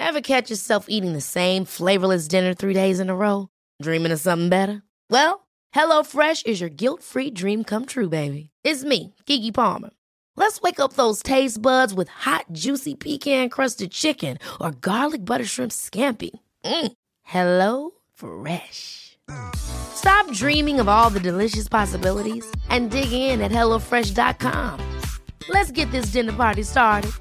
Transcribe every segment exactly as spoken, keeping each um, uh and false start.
Ever catch yourself eating the same flavorless dinner three days in a row? Dreaming of something better? Well, HelloFresh is your guilt-free dream come true, baby. It's me, Keke Palmer. Let's wake up those taste buds with hot, juicy pecan-crusted chicken or garlic butter shrimp scampi. Mm. Hello Fresh. Stop dreaming of all the delicious possibilities and dig in at hello fresh dot com. Let's get this dinner party started.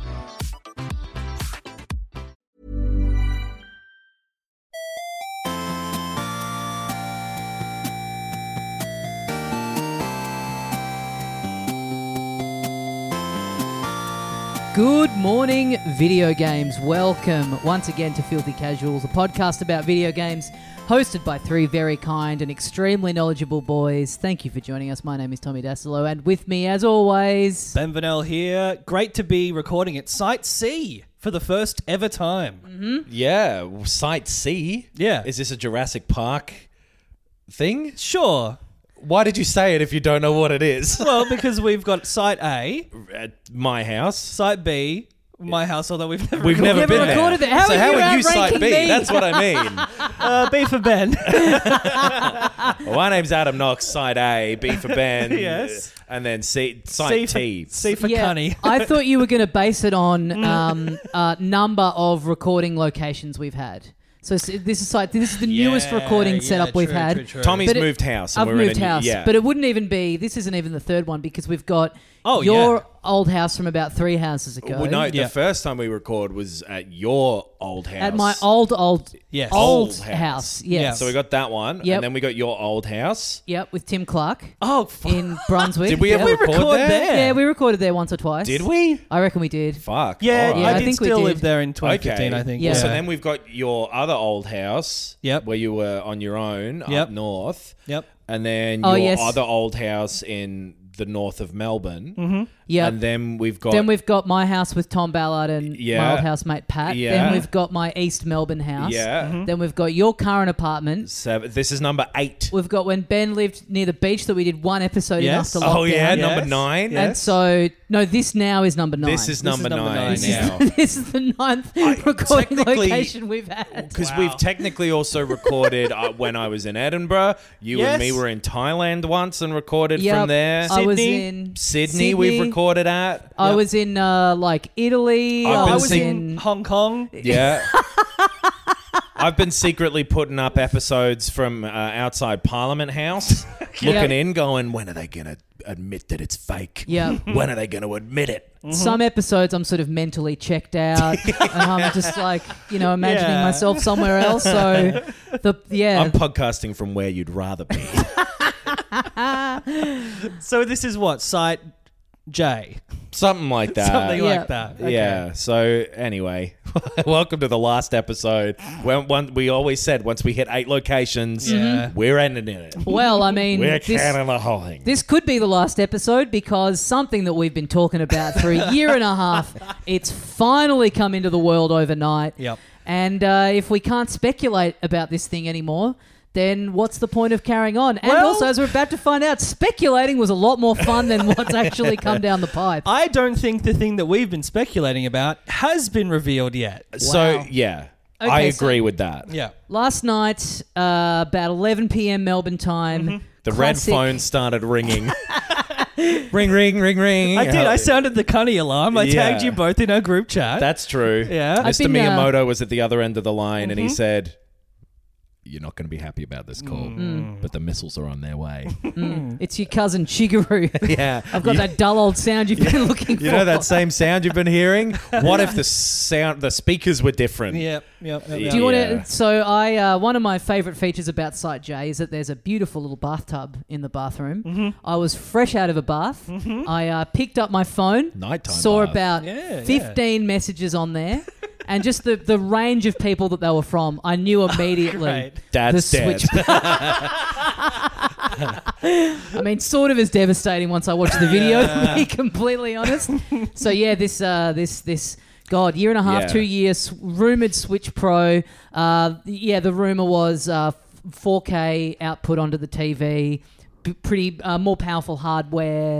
Good morning, video games. Welcome once again to Filthy Casuals, a podcast about video games hosted by three very kind and extremely knowledgeable boys. Thank you for joining us. My name is Tommy Dasilo, and with me, as always... Ben Vanel here. Great to be recording at Site C for the first ever time. Mm-hmm. Yeah, Site C? Yeah. Is this a Jurassic Park thing? Sure. Why did you say it if you don't know what it is? Well, because we've got Site A, At my house. Site B, my house, although we've never We've recorded. never Never been recorded there. it. How so are how you are you Site outranking B? me? That's what I mean. Uh, B for Ben. Well, my name's Adam Knox, Site A, B for Ben. Yes. And then C, Site C T. for, C for Yeah, Cunny. I thought you were going to base it on um, uh, number of recording locations we've had. So s- this is like this is the newest Yeah, recording yeah, setup we've true, had. true, true. Tommy's But it- moved house. And I've we're moved in a new, house, yeah. but it wouldn't even be. This isn't even the third one because we've got Oh, your yeah. old house from about three houses ago. Well, no, Yeah. the first time we record was at your old house. At my old, old, Yes. old, Old house. house. Yes. Yeah. So we got that one. Yep. And then we got your old house. Yep, with Tim Clark Oh, fuck. in Brunswick. Did we Yep. ever record, record there? there? Yeah, we recorded there once or twice. Did we? I reckon we did. Fuck. Yeah, all right. Yeah, I, I did think we still did. live there in twenty fifteen, Okay. I think. Yeah. So then we've got your other old house. Yep. Where you were on your own Yep. up north. Yep. And then Oh, your yes. other old house in the north of Melbourne. Mm-hmm. Yep. And then we've got... Then we've got my house with Tom Ballard and my Yeah. old housemate Pat. Yeah. Then we've got my East Melbourne house. Yeah. Mm-hmm. Then we've got your current apartment. Seven, this is number eight. We've got when Ben lived near the beach that we did one episode Yes. in after lockdown. Oh, yeah, Yes. number nine. Yeah. And so, no, this now is number nine. This is number, number nine, nine, This now. is, this is the ninth recording technically- location we've had. Because Wow. we've technically also recorded uh, when I was in Edinburgh. You Yes. and me were in Thailand once and recorded Yep. from there. I was Sydney. in Sydney, we've recorded at. I Yep. was in uh, like Italy. I've I been I was was seeing- in in. Hong Kong. Yeah. I've been secretly putting up episodes from uh, outside Parliament House, looking Yep. in, going, when are they going to admit that it's fake? Yeah. When are they going to admit it? Some episodes I'm sort of mentally checked out, and I'm just like, you know, imagining Yeah. myself somewhere else. So, the yeah, I'm podcasting from where you'd rather be. So this is what? Site J. Something like that. Something Yeah. like that. Okay. Yeah. So anyway, welcome to the last episode. When one, we always said once we hit eight locations, Yeah. we're ending it. well, I mean, We're this, counting the whole thing. this could be the last episode because something that we've been talking about for a year and a half, it's finally come into the world overnight. Yep. And uh, if we can't speculate about this thing anymore, then what's the point of carrying on? And Well- also, as we're about to find out, speculating was a lot more fun than what's actually come down the pipe. I don't think the thing that we've been speculating about has been revealed yet. So Wow. yeah, I Okay, so- agree with that. Yeah. Last night, uh, about eleven p.m. Melbourne time, The red classic- phone started ringing. ring, ring, ring, ring. I did. I sounded the cunny alarm. I Yeah. tagged you both in our group chat. That's true. Yeah. I've Mister been, uh, Miyamoto was at the other end of the line, and he said, "You're not going to be happy about this call, but the missiles are on their way." It's your cousin Shigeru. Yeah, I've got you, that dull old sound you've been looking for. You know that same sound you've been hearing? What if the sound, the speakers were different? Yep. Yep. yep, yep. Do you want Yeah. to? So I, uh, one of my favourite features about Site J is that there's a beautiful little bathtub in the bathroom. Mm-hmm. I was fresh out of a bath. I uh, picked up my phone, Nighttime saw bath. about Yeah, fifteen messages on there, and just the, the range of people that they were from, I knew immediately. Great. Dad's the dead. switch. I mean, sort of as devastating once I watched the video, to be completely honest. So yeah, this uh, this this God, year and a half, Yeah. two years, rumored Switch Pro. Uh, yeah, the rumor was uh, four K output onto the T V, b- pretty uh, more powerful hardware.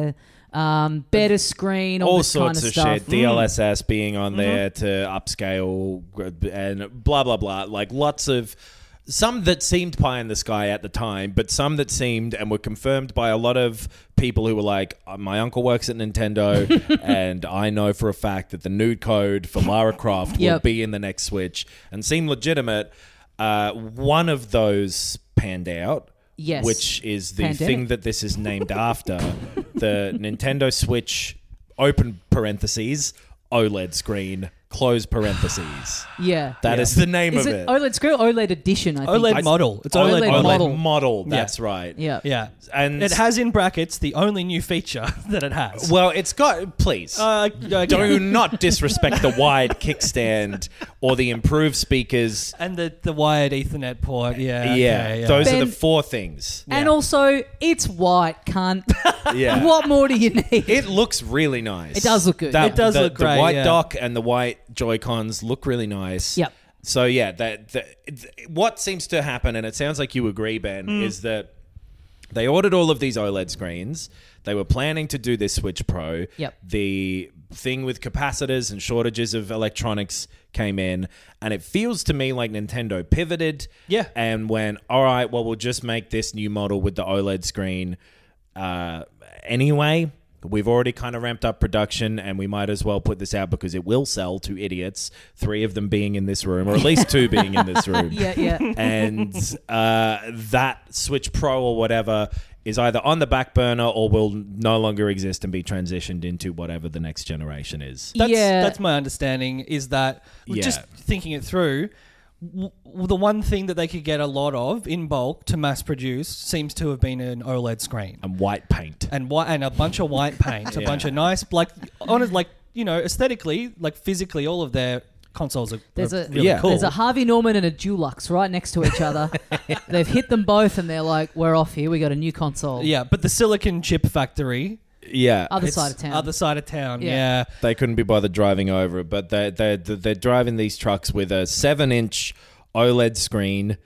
um, better screen, all, all this sorts kind of, of stuff. shit. D L S S being on there to upscale and blah blah blah. Like lots of some that seemed pie in the sky at the time, but some that seemed and were confirmed by a lot of people who were like, "Uh, my uncle works at Nintendo, and I know for a fact that the nude code for Lara Croft will Yep. be in the next Switch," and seemed legitimate. Uh, one of those panned out. Yes. Which is the Pandemic. thing that this is named after. The Nintendo Switch, open parentheses, OLED screen, close parentheses. Yeah. That is the name Is of it it. OLED screen or OLED edition, I think? OLED I- model. It's OLED OLED, model. model. OLED model, that's right. Yeah. Yeah. And it has in brackets the only new feature that it has. Well, it's got, please. Uh, okay. Do not disrespect the wide kickstand or the improved speakers. And the, the wired Ethernet port. Yeah. Yeah, okay, yeah. those Ben- are the four things. And Yeah. also, it's white, cunt. Yeah. What more do you need? It looks really nice. It does look good. That- It does the, look great, The white yeah. dock and the white Joy-Cons look really nice. Yep. So yeah, that, that what seems to happen, and it sounds like you agree, Ben, Mm. is that they ordered all of these OLED screens. They were planning to do this Switch Pro. Yep. The thing with capacitors and shortages of electronics came in, and it feels to me like Nintendo pivoted. Yeah. And went, all right, well, we'll just make this new model with the OLED screen uh, anyway. We've already kind of ramped up production, and we might as well put this out because it will sell to idiots, three of them being in this room, or at least two being in this room. Yeah, yeah. And uh, that Switch Pro or whatever is either on the back burner or will no longer exist and be transitioned into whatever the next generation is. That's, Yeah. that's my understanding is that Yeah. just thinking it through, w- the one thing that they could get a lot of in bulk to mass produce seems to have been an OLED screen And white paint. and white and a bunch of white paint, a Yeah. bunch of nice like honest like you know aesthetically like physically all of their consoles are, There's are a really Yeah. cool. there's a Harvey Norman and a Dulux right next to each other. They've hit them both, and they're like, "We're off here. We got a new console." yeah, but the silicon chip factory, Yeah. Other it's side of town. other side of town, Yeah. yeah. They couldn't be bothered driving over it, but they they they're driving these trucks with a seven-inch OLED screen.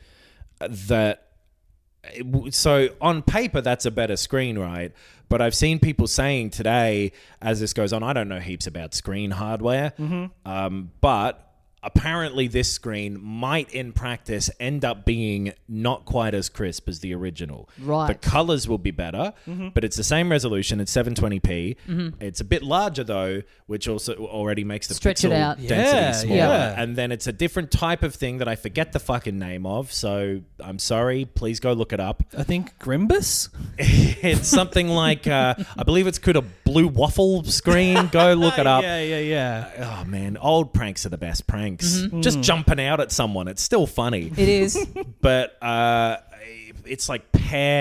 That so on paper that's a better screen, right? But I've seen people saying today, as this goes on, I don't know heaps about screen hardware, um, but apparently this screen might in practice end up being not quite as crisp as the original. Right. The colors will be better, but it's the same resolution. It's seven twenty p. It's a bit larger though, which also already makes the Stretch it pixel out. density Yeah, smaller. yeah. And then it's a different type of thing that I forget the fucking name of. So I'm sorry. Please go look it up. I think Grimbus. It's something like uh, I believe it's called a blue waffle screen. Go look it up. Yeah, yeah, yeah. Oh man, old pranks are the best pranks. Mm-hmm. Just jumping out at someone, it's still funny. It is. But uh, it's like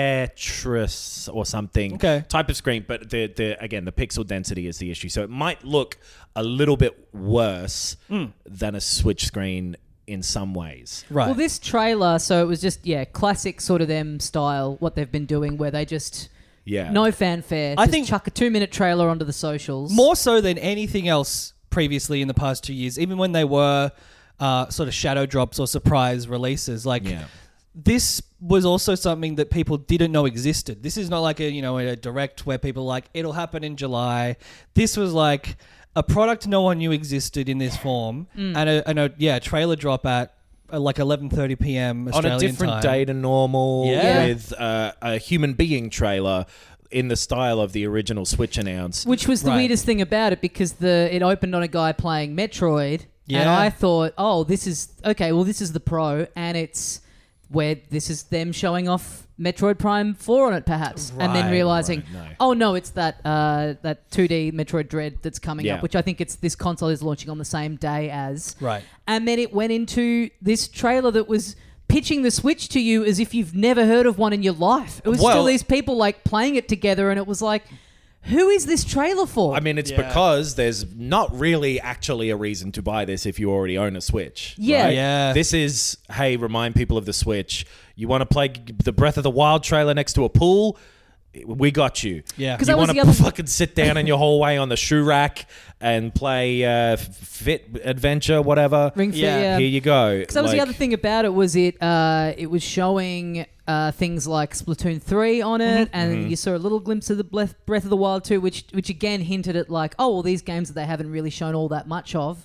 Petrus or something Okay. type of screen. But the the again, the pixel density is the issue. So it might look a little bit worse than a Switch screen in some ways. Right. Well, this trailer, so it was just, yeah, classic sort of them style, what they've been doing, where they just, Yeah. no fanfare, I just think- chuck a two-minute trailer onto the socials. More so than anything else previously in the past two years, even when they were uh, sort of shadow drops or surprise releases. Like Yeah. this was also something that people didn't know existed. This is not like a you know a direct where people are like it'll happen in July. This was like a product no one knew existed in this form, Mm. and a, and a yeah trailer drop at uh, like eleven thirty p.m. Australian on a different time. day to normal Yeah. with uh, a human being trailer in the style of the original Switch announced. Which was the Right. weirdest thing about it, because the it opened on a guy playing Metroid, and Yeah. I thought, oh, this is okay. Well, this is the Pro, and it's where this is them showing off Metroid Prime Four on it, perhaps, and then Right, realizing, right, no. oh no, it's that uh, that two D Metroid Dread that's coming Yeah. up, which I think it's this console is launching on the same day as. Right. And then it went into this trailer that was pitching the Switch to you as if you've never heard of one in your life. It was Well- still these people like playing it together, and it was like, who is this trailer for? I mean, it's Yeah. because there's not really actually a reason to buy this if you already own a Switch. Yeah. right? Yeah. This is, hey, remind people of the Switch. You want to play g- the Breath of the Wild trailer next to a pool? We got you. Yeah. 'Cause You that was want the to other- fucking sit down in your hallway on the shoe rack and play uh, Fit Adventure, whatever. Ring Fit, Yeah. yeah. Here you go. Because that was the Like- other thing about it was it uh, it was showing uh, things like Splatoon three on it, and you saw a little glimpse of the Breath Breath of the Wild two, which which again hinted at like, oh, well, these games that they haven't really shown all that much of.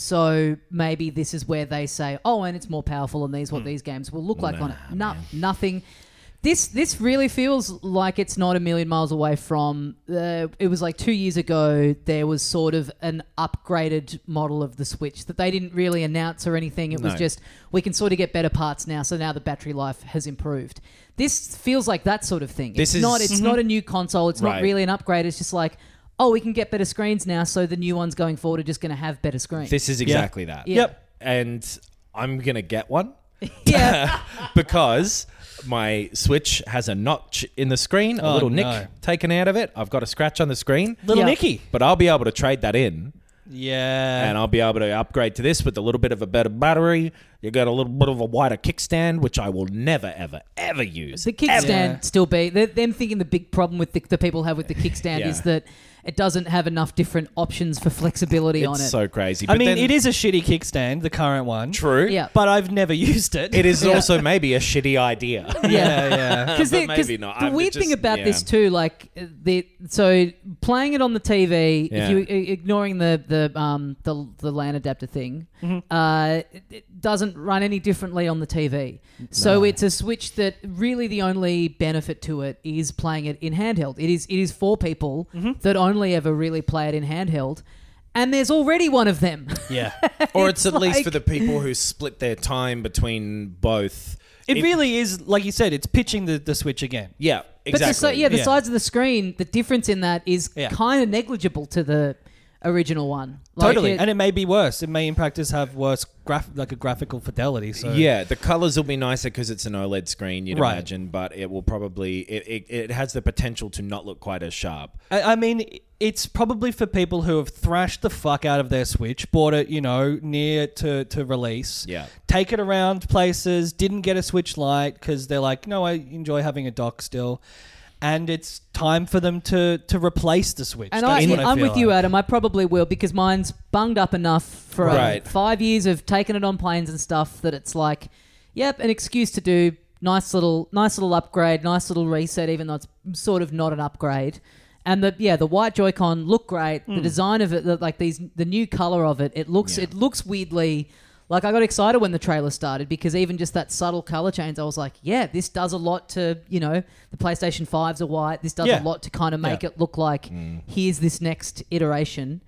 So maybe this is where they say, oh, and it's more powerful, and these what these games will look like Nah, on it. No, nothing. This this really feels like it's not a million miles away from. Uh, it was like two years ago. There was sort of an upgraded model of the Switch that they didn't really announce or anything. It was No. just we can sort of get better parts now. So now the battery life has improved. This feels like that sort of thing. This it's is- not. It's not a new console. It's Right. not really an upgrade. It's just like, oh, we can get better screens now. So the new ones going forward are just going to have better screens. This is exactly that. Yeah. Yep. And I'm going to get one yeah. because my Switch has a notch in the screen, a Oh, little nick no. taken out of it. I've got a scratch on the screen. Little Yeah. Nicky. But I'll be able to trade that in, Yeah. and I'll be able to upgrade to this with a little bit of a better battery. You got a little bit of a wider kickstand, which I will never, ever, ever use. The kickstand Yeah. still be they're, them thinking the big problem with the, the people have with the kickstand Yeah. is that it doesn't have enough different options for flexibility on It's it. so crazy. I But mean, then- it is a shitty kickstand, the current one. true. Yeah. But I've never used it. It is Yeah. also maybe a shitty idea. Yeah, yeah. Because But maybe not. the I'm weird just- thing about yeah. this too, like uh, the so playing it on the T V, Yeah. if you i- ignoring the the um the the LAN adapter thing, Mm-hmm. uh, it, it doesn't run any differently on the T V. So it's a Switch that really the only benefit to it is playing it in handheld. It is it is for people Mm-hmm. that only ever really play it in handheld, and there's already one of them. Yeah. Or it's, It's at least like- for the people who split their time between both. It If- really is, like you said, it's pitching the, the Switch again. Yeah, But the, si- exactly. yeah, the Yeah. size of the screen, the difference in that is Yeah. kind of negligible to the original one. Like Totally. it- And it may be worse. It may in practice have worse graph like a graphical fidelity. So Yeah, the colors will be nicer because it's an OLED screen, you'd Right. imagine, but it will probably it, it, it has the potential to not look quite as sharp. I, I mean, it's probably for people who have thrashed the fuck out of their Switch, bought it, you know, near to, to release. Yeah. Take it around places, didn't get a Switch Lite because they're like, no, I enjoy having a dock still. And it's time for them to, to replace the Switch. And I, That's what I I'm feel with you, like. Adam. I probably will because mine's bunged up enough for uh, Right. five years of taking it on planes and stuff that it's like, yep, an excuse to do nice little, nice little upgrade, nice little reset, even though it's sort of not an upgrade. And the yeah, the white Joy-Con look great. Hmm. The design of it, the, like these, the new color of it, it looks, Yeah. it looks weirdly. Like, I got excited when the trailer started because even just that subtle color change, I was like, yeah, this does a lot to, you know, the PlayStation fives are white. This does Yeah. a lot to kind of make Yeah. it look like here's this next iteration.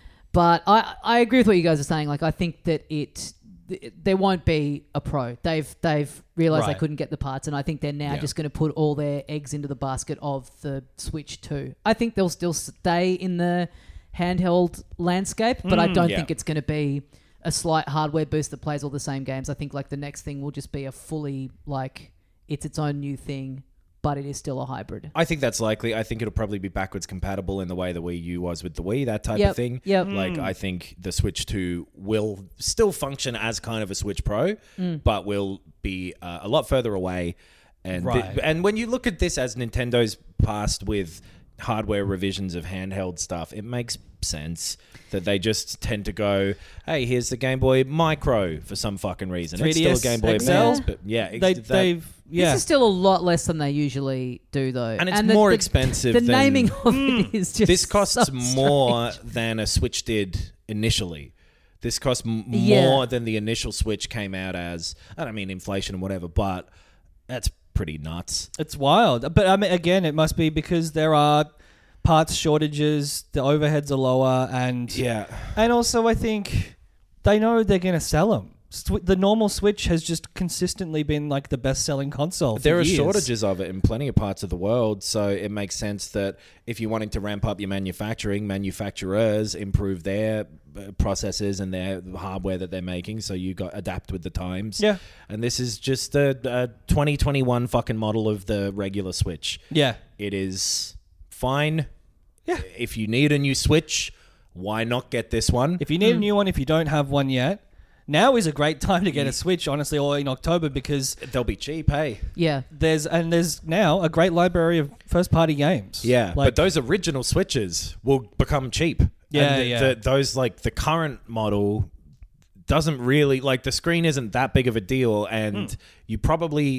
But I, I agree with what you guys are saying. Like, I think that it, th- there won't be a Pro. They've they've realized they Right. couldn't get the parts, and I think they're now Yeah. just going to put all their eggs into the basket of the Switch two. I think they'll still stay in the handheld landscape, but I don't Yeah. think it's going to be a slight hardware boost that plays all the same games. I think like the next thing will just be a fully like it's its own new thing, but it is still a hybrid. I think that's likely. I think it'll probably be backwards compatible in the way the Wii U was with the Wii, that type Yep, of thing. yep. Like, I think the Switch two will still function as kind of a Switch Pro, Mm. but will be uh, a lot further away. And Right. and when you look at this as Nintendo's past with hardware revisions of handheld stuff, it makes sense that they just tend to go, hey, here's the Game Boy Micro for some fucking reason. It's still a 3D S Game Boy X L? Advance, but yeah, ex- They, that- they've, yeah. This is still a lot less than they usually do, though, And it's the- more the- expensive The than- naming of it is just this costs so more strange. than a Switch did initially. This costs m- Yeah. more than the initial Switch came out as. I don't mean inflation and whatever, but that's pretty nuts. It's wild. But I mean, again, it must be because there are parts shortages, the overheads are lower, and Yeah. and also I think they know they're going to sell them. Sw- the normal Switch has just consistently been like the best-selling console. For There are years. shortages of it in plenty of parts of the world, so it makes sense that if you're wanting to ramp up your manufacturing, manufacturers improve their uh, processes and their hardware that they're making, so you got adapt with the times. Yeah. And this is just a, a twenty twenty-one fucking model of the regular Switch. Yeah. It is fine. Yeah. If you need a new Switch, why not get this one? If you need a new one, if you don't have one yet, now is a great time to get a Switch, honestly, or in October, because They'll be cheap, hey? Yeah. there's and there's now a great library of first-party games. Yeah, like but those original Switches will become cheap. Yeah, and the, yeah. The, those, like, the current model doesn't really, like, the screen isn't that big of a deal, and Hmm. you probably,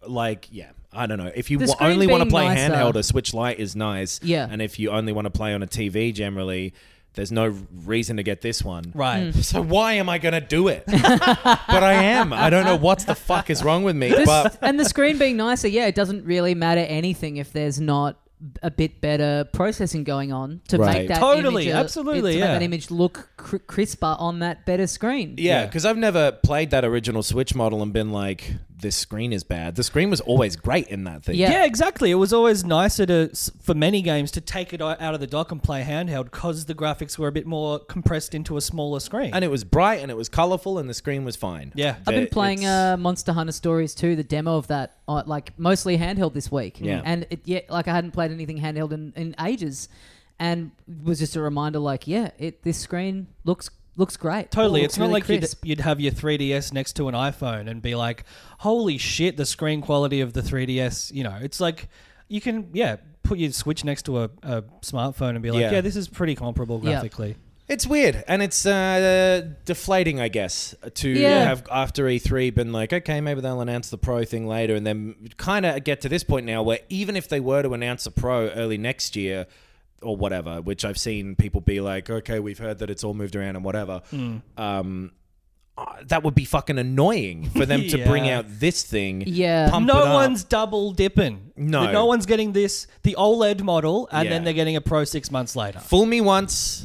like, yeah, I don't know. If you The w- screen only want to being play nicer- handheld, a Switch Lite is nice. Yeah. And if you only want to play on a T V, generally, there's no reason to get this one. Right. So why am I going to do it? But I am. I don't know what the fuck is wrong with me. This- But and the screen being nicer, yeah, it doesn't really matter anything if there's not a bit better processing going on to Right. make that Totally, image a- absolutely, to yeah. make that image look cr- crisper on that better screen. yeah, Yeah. because I've never played that original Switch model and been like, this screen is bad. The screen was always great in that thing. Yeah. Yeah, exactly. It was always nicer to, for many games, to take it out of the dock and play handheld because the graphics were a bit more compressed into a smaller screen. And it was bright and it was colorful and the screen was fine. Yeah. I've been It- playing it's- uh, Monster Hunter Stories two, the demo of that, uh, like mostly handheld this week. Yeah. And it, yeah, like I hadn't played anything handheld in, in ages, and it was just a reminder, like, yeah, it this screen looks looks great. Totally. It It's looks not really like you'd, crisp. you'd have your three D S next to an iPhone and be like, holy shit, the screen quality of the three D S, you know, it's like you can, yeah, put your Switch next to a, a smartphone and be like, Yeah. yeah. this is pretty comparable Yeah. graphically. It's weird, and it's uh, deflating, I guess, to Yeah. have after E three been like, okay, maybe they'll announce the Pro thing later, and then kind of get to this point now where even if they were to announce a Pro early next year or whatever, which I've seen people be like, okay, we've heard that it's all moved around and whatever, um, uh, that would be fucking annoying for them to bring Yeah. out this thing. Yeah. pump it No up. one's double dipping. No. No one's getting this, the OLED model, and Yeah. then they're getting a Pro six months later. Fool me once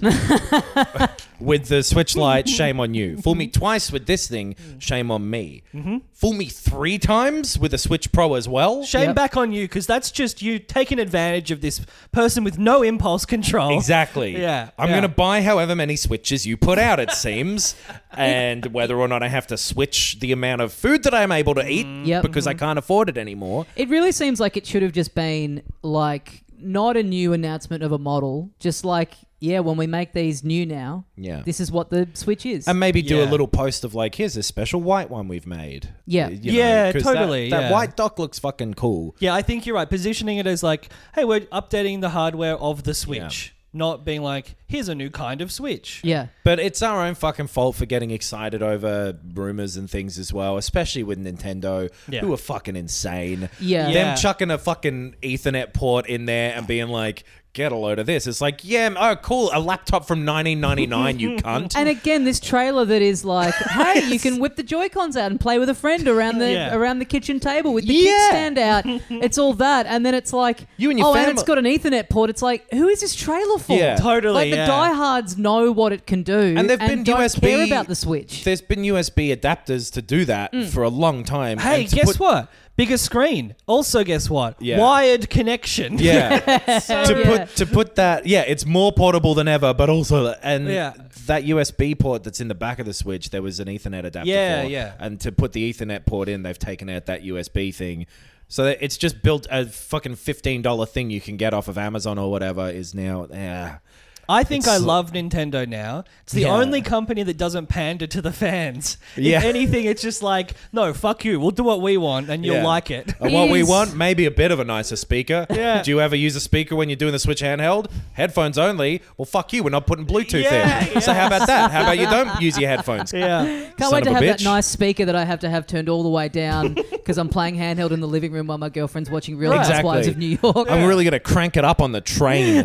with the Switch Lite, shame on you. Fool me twice with this thing, shame on me. Mm-hmm. Fool me three times with a Switch Pro as well. Shame Yep. back on you because that's just you taking advantage of this person with no impulse control. Exactly. Yeah, I'm yeah. going to buy however many Switches you put out, it seems. And whether or not I have to switch the amount of food that I'm able to eat Yep. because I can't afford it anymore. It really seems like it should have just been like not a new announcement of a model, just like, yeah, when we make these new now, Yeah. this is what the Switch is. And maybe do a Yeah. little post of like, here's a special white one we've made. Yeah. You Yeah, 'cause that- totally, That, yeah. white dock looks fucking cool. Yeah, I think you're right. Positioning it as like, hey, we're updating the hardware of the Switch. Not being like, here's a new kind of Switch. yeah. But it's our own fucking fault for getting excited over rumors and things as well, especially with Nintendo, Yeah. who are fucking insane. Yeah. Yeah. Them chucking a fucking Ethernet port in there and being like, get a load of this. It's like, yeah, oh, cool, a laptop from nineteen ninety-nine, you cunt. And again, this trailer that is like, hey, you can whip the Joy-Cons out and play with a friend around the Yeah. around the kitchen table with the Yeah. kickstand out. It's all that, and then it's like, You and your oh, and fam- it's got an Ethernet port. It's like, who is this trailer for? Yeah. Totally, Like the yeah. diehards know what it can do, And they've been don't U S B care about the Switch. There's been U S B adapters to do that for a long time. Hey, and to guess put- what? Bigger screen. Also, guess what? Yeah. Wired connection. Yeah. to yeah. put to put that, yeah, it's more portable than ever, but also and Yeah. that U S B port that's in the back of the Switch, there was an Ethernet adapter Yeah, for. yeah. And to put the Ethernet port in, they've taken out that U S B thing. So that it's just built a fucking fifteen dollars thing you can get off of Amazon or whatever is now yeah. I think I It's- love Nintendo now. It's the Yeah. only company that doesn't pander to the fans. Yeah. If anything, it's just like, no, fuck you. We'll do what we want and you'll Yeah. like it. And what we Is- want, maybe a bit of a nicer speaker. Yeah. Do you ever use a speaker when you're doing the Switch handheld? Headphones only. Well, fuck you. We're not putting Bluetooth Yeah, in. So how about that? How about you don't use your headphones? Yeah. Can't Son wait of to a have that bitch. nice speaker that I have to have turned all the way down because I'm playing handheld in the living room while my girlfriend's watching Real Right. Housewives of Exactly. New York. I'm really gonna crank it up on the train.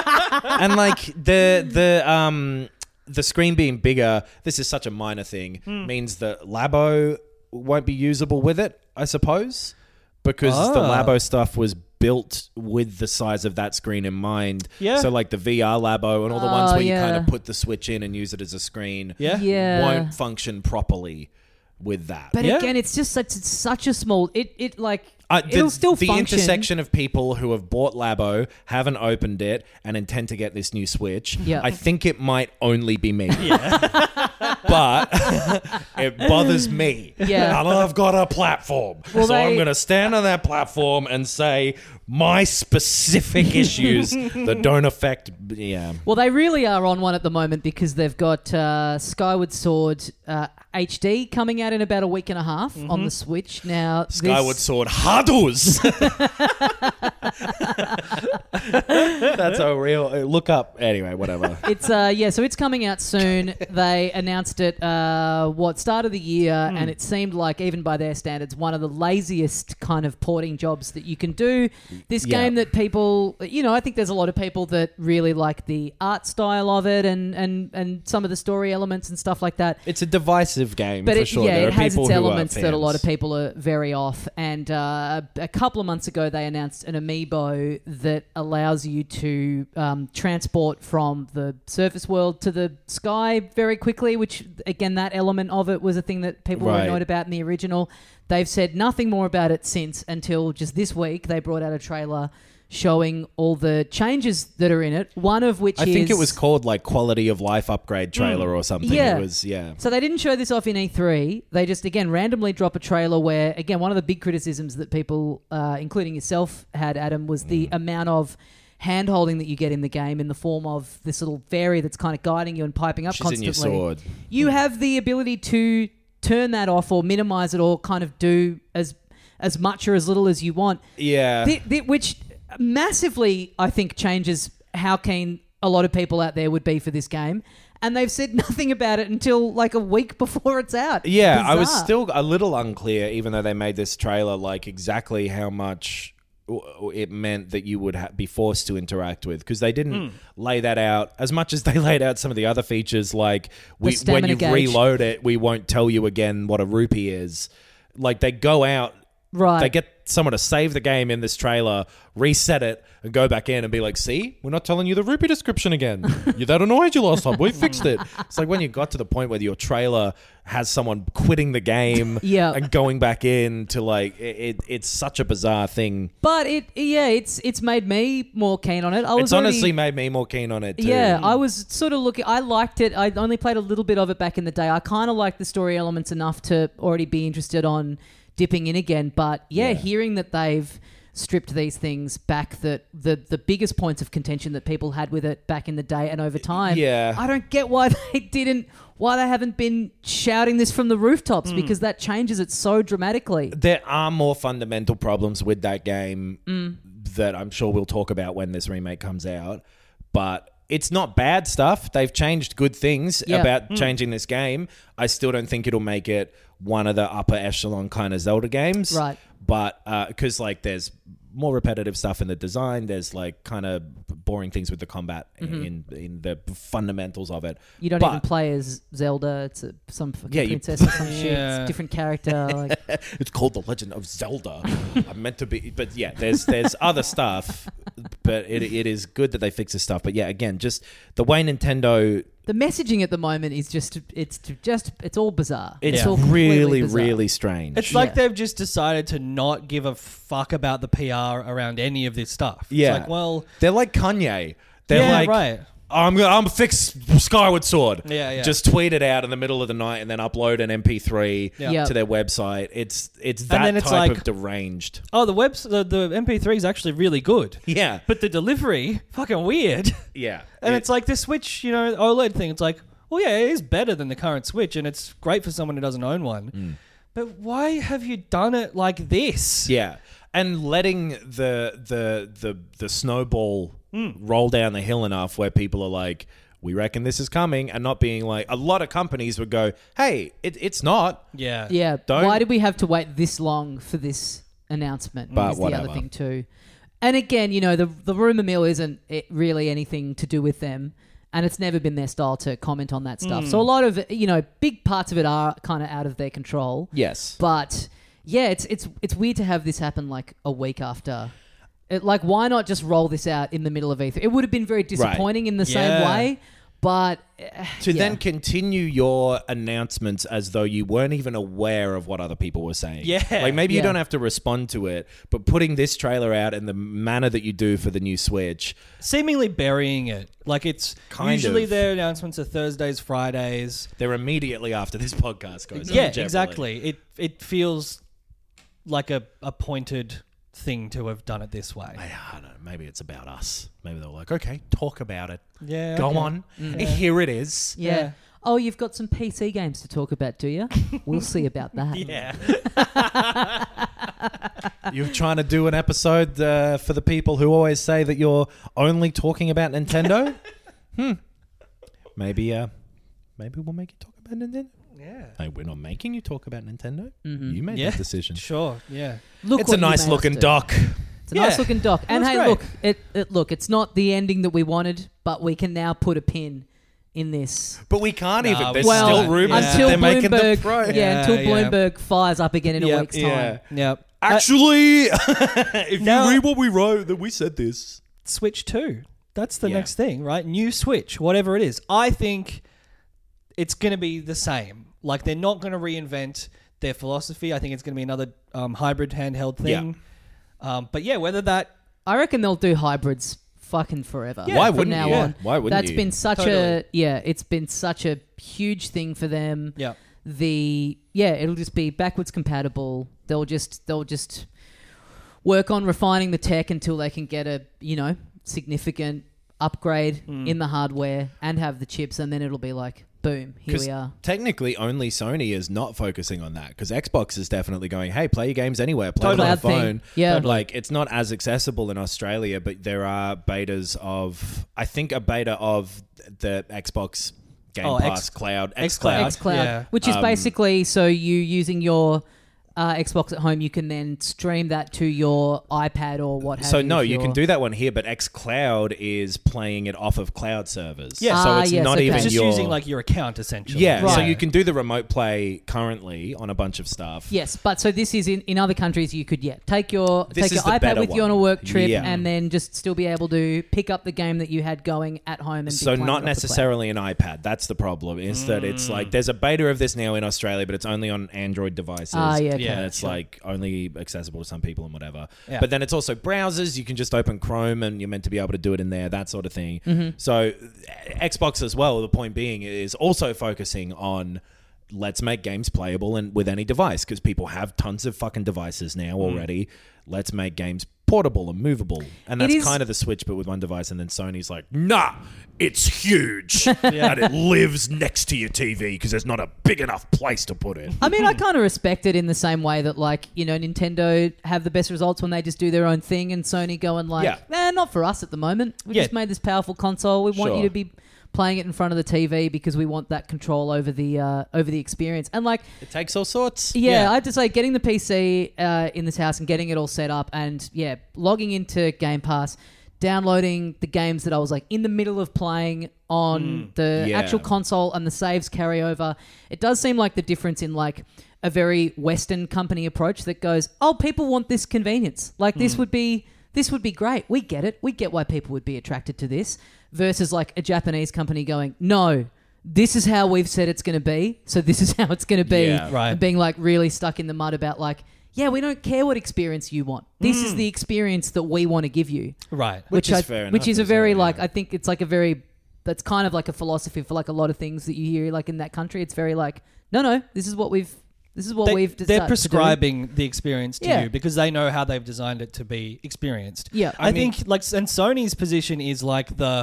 And like the the um the screen being bigger, this is such a minor thing, Hmm. means that Labo won't be usable with it, I suppose, because the Ah. Labo stuff was built with the size of that screen in mind. Yeah. So like the V R Labo and all the Oh, ones where you yeah. kind of put the Switch in and use it as a screen Yeah. Yeah. won't function properly with that. But Yeah. again, it's just such it's such a small. It it like Uh, the, it'll still the function. intersection of people who have bought Labo, haven't opened it, and intend to get this new Switch. Yeah. I think it might only be me. But it bothers me. Yeah. And I've got a platform. Well, so I'm they- going to stand on that platform and say my specific issues that don't affect. Yeah. Well, they really are on one at the moment because they've got uh, Skyward Sword uh, H D coming out in about a week and a half on the Switch. Now, Skyward this, Sword Huddles. That's a real uh, look up. Anyway, whatever. It's uh yeah, so it's coming out soon. They announced it uh what start of the year, Mm. and it seemed like even by their standards, one of the laziest kind of porting jobs that you can do. This Yeah. game that people, you know, I think there's a lot of people that really like the art style of it and and and some of the story elements and stuff like that. It's a divisive game But for it, sure. yeah, There it are has people its who are elements that a lot of fans. people are very off. And uh, a couple of months ago, they announced an amiibo that allows you to um, transport from the surface world to the sky very quickly, which, again, that element of it was a thing that people were Right. annoyed about in the original. They've said nothing more about it since, until just this week they brought out a trailer showing all the changes that are in it, one of which I is... think it was called like quality of life upgrade trailer or something. Yeah. It was, yeah. So they didn't show this off in E three. They just, again, randomly drop a trailer where, again, one of the big criticisms that people, uh, including yourself, had, Adam, was Mm. the amount of hand-holding that you get in the game in the form of this little fairy that's kind of guiding you and piping up She's in constantly. your sword. You have the ability to turn that off or minimize it or kind of do as as much or as little as you want. Yeah. Th- th- which massively, I think, changes how keen a lot of people out there would be for this game. And they've said nothing about it until like a week before it's out. Yeah, I was Bizarre. still a little unclear, even though they made this trailer, like exactly how much w- it meant that you would ha- be forced to interact with, because they didn't lay that out as much as they laid out some of the other features, like we, when stamina you gauge. reload it, we won't tell you again what a rupee is. Like they go out, Right. they get someone to save the game in this trailer, reset it, and go back in and be like, see, we're not telling you the rupee description again. You that annoyed you last time. We fixed it. It's like when you got to the point where your trailer has someone quitting the game Yeah. and going back in to like, it, it, it's such a bizarre thing. But it, yeah, it's it's made me more keen on it. I was It's already- honestly made me more keen on it too. Yeah, I was sort of looking. I liked it. I only played a little bit of it back in the day. I kind of liked the story elements enough to already be interested on dipping in again. But yeah, Yeah. hearing that they've stripped these things back, that the the biggest points of contention that people had with it back in the day and over time. Yeah. I don't get why they didn't. Why they haven't been shouting this from the rooftops, because that changes it so dramatically. There are more fundamental problems with that game Mm. that I'm sure we'll talk about when this remake comes out. But it's not bad stuff. They've changed good things Yeah. about changing this game. I still don't think it'll make it one of the upper echelon kind of Zelda games. Right. But because like there's more repetitive stuff in the design, there's like kind of boring things with the combat in in the fundamentals of it. You don't But- even play as Zelda. It's a, some fucking Yeah, you- princess or some shit. It's Yeah. a different character. Like, It's called The Legend of Zelda. I'm meant to be, but yeah, there's there's other stuff, but it it is good that they fix this stuff. But yeah, again, just the way Nintendo, the messaging at the moment is just it's to just it's all bizarre. it's all completely really bizarre. really strange. It's like Yeah. they've just decided to not give a fuck about the P R around any of this stuff. Yeah. It's like, well, They're like Kanye. They're yeah, like, right. I'm gonna I'm fix Skyward Sword. Yeah, yeah. Just tweet it out in the middle of the night and then upload an M P three Yeah. Yeah. to their website. It's it's that then it's type like- of deranged. Oh, the webs the, the M P three is actually really good. Yeah, But the delivery, fucking weird. yeah. And It- it's like the Switch, you know, OLED thing. It's like, well, yeah, it is better than the current Switch, and it's great for someone who doesn't own one. Mm. But why have you done it like this? Yeah, and letting the the the the snowball Hmm. roll down the hill enough where people are like, "We reckon this is coming," and not being like, a lot of companies would go, "Hey, it, it's not." Yeah. Yeah. Don't- Why did we have to wait this long for this announcement? But is the whatever. other thing too. And again, you know, the the rumor mill isn't it really anything to do with them, and it's never been their style to comment on that stuff. So a lot of you know, big parts of it are kind of out of their control. Yes, But yeah, it's it's it's weird to have this happen like a week after. It, like, why not just roll this out in the middle of E three? It would have been very disappointing in the same Yeah. way, but uh, to yeah. then continue your announcements as though you weren't even aware of what other people were saying. Yeah. Like maybe you Yeah. don't have to respond to it, but putting this trailer out in the manner that you do for the new Switch. Seemingly burying it. Like it's Kind usually of. their announcements are Thursdays, Fridays. They're immediately after this podcast goes. on, Yeah, generally. exactly. It it feels like a, a pointed thing to have done it this way. I don't know. Maybe it's about us. Maybe they're like, okay, talk about it. Yeah. Go okay. on. Here it is. Yeah. Yeah. Oh, you've got some P C games to talk about, do you? We'll see about that. Yeah. You're trying to do an episode uh, for the people who always say that you're only talking about Nintendo? hmm. Maybe, uh, maybe we'll make you talk about Nintendo. Yeah. Hey, we're not making you talk about Nintendo. Mhm. You made Yeah. that decision. Sure. Yeah. Look It's what a you nice made us looking do. dock. It's a Yeah. nice looking doc. And Looks hey, great. look, it, it look, it's not the ending that we wanted, but we can now put a pin in this. But we can't No, even. we There's well, still rumors that until they're making the Bloomberg, pro. yeah, Yeah, until yeah. Bloomberg fires up again in a Yep. week's time. Yeah. Yep. Actually, if Now- you read what we wrote, then we said this. Switch two. That's the Yeah. next thing, right? New Switch, whatever it is. I think it's going to be the same. Like, they're not going to reinvent their philosophy. I think it's going to be another um, hybrid handheld thing. Um, but yeah, whether that... I reckon they'll do hybrids fucking forever. Yeah. Why from wouldn't now you? on. Why wouldn't That's you? been such a Totally. yeah. It's been such a huge thing for them. Yeah. The yeah, it'll just be backwards compatible. They'll just they'll just work on refining the tech until they can get a you know significant upgrade Mm. in the hardware and have the chips, and then it'll be like boom, here 'Cause we are. Technically, only Sony is not focusing on that because Xbox is definitely going, hey, play your games anywhere, play Totally. it on the Cloud thing. phone. Yeah. But, like, it's not as accessible in Australia, but there are betas of, I think a beta of the Xbox Game Oh, Pass X- Cloud, xCloud. xCloud. xCloud, yeah. which is Um, basically so you using your uh, Xbox at home, you can then stream that to your iPad or what have So you. no, if you can you're- do that one here, but xCloud is playing it off of cloud servers. Yeah. so Ah, it's yes, not okay. even It's just your using, like, your account, essentially. yeah. So Right. you can do the remote play currently on a bunch of stuff. Yes, but so this is in, in other countries you could yeah take your This take your is the iPad better with you on a one. work trip Yeah. and then just still be able to pick up the game that you had going at home and be So playing it not off the cloud. necessarily an iPad. That's the problem. Is that it's Mm. like there's a beta of this now in Australia, but it's only on Android devices. Ah, yeah, okay. Yeah. And it's sure. like only accessible to some people and whatever. Yeah. But then it's also browsers. You can just open Chrome and you're meant to be able to do it in there, that sort of thing. Mm-hmm. So uh, Xbox as well, the point being, is also focusing on let's make games playable and with any device because people have tons of fucking devices now Mm. already. Let's make games portable and movable. And It that's is- kind of the Switch, but with one device. And then Sony's like, nah, it's huge. And it lives next to your T V because there's not a big enough place to put it. I mean, I kind of respect it in the same way that, like, you know, Nintendo have the best results when they just do their own thing, and Sony going like, Yeah. "Eh, not for us at the moment. We Yeah. just made this powerful console. We want Sure. you to be playing it in front of the T V because we want that control over the uh, over the experience." And like, It takes all sorts. yeah, Yeah. I have to say, getting the P C uh, in this house and getting it all set up, and yeah, logging into Game Pass, downloading the games that I was like in the middle of playing on the Yeah. actual console, and the saves carry over. It does seem like the difference in like a very Western company approach that goes, "Oh, people want this convenience. Like this would be this would be great. We get it. We get why people would be attracted to this." Versus like a Japanese company going, "No, this is how we've said it's going to be, so this is how it's going to be." Yeah. Right. And being like really stuck in the mud about like, yeah, we don't care what experience you want. This is the experience that we want to give you. Right. Which is I, fair Which enough is a as very well, like yeah. I think it's like a very that's kind of like a philosophy for like a lot of things that you hear like in that country. It's very like, no, no, this is what we've this is what They, we've they're decided to do. prescribing the experience to Yeah. you because they know how they've designed it to be experienced. Yeah. I, I mean- think like and Sony's position is like the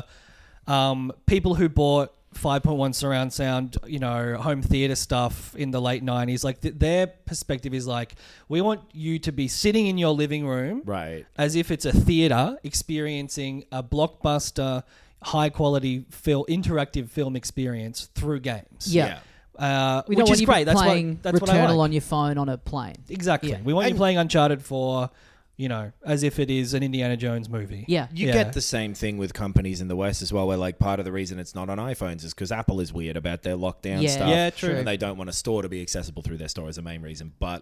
um, people who bought five point one surround sound, you know, home theater stuff in the late nineties. Like th- their perspective is like, we want you to be sitting in your living room, Right. as if it's a theater, experiencing a blockbuster, high quality film, interactive film experience through games. Yeah. Uh, We which don't want is you great. That's playing what that's what I Returnal like. on your phone on a plane. Exactly. Yeah. We want you And- playing Uncharted for, you know, as if it is an Indiana Jones movie. Yeah. You Yeah. get the same thing with companies in the West as well, where like part of the reason it's not on iPhones is because Apple is weird about their lockdown Yeah. stuff. Yeah, true. And they don't want a store to be accessible through their store is the main reason. But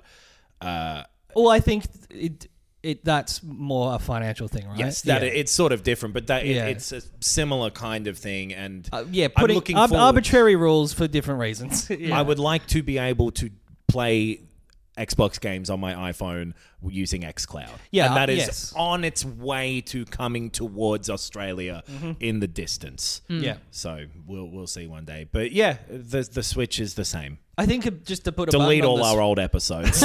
uh, Well, I think it it that's more a financial thing, right? yes, that yeah. it's sort of different, but that it, Yeah. it's a similar kind of thing. And Uh, yeah, I'm putting looking ab- forward- arbitrary rules for different reasons. Yeah. I would like to be able to play Xbox games on my iPhone using xCloud. Yeah, and that is yes. on its way to coming towards Australia in the distance. Yeah. So we'll we'll see one day. But yeah, the the Switch is the same. I think it- just to put a Delete button on all the our old episodes.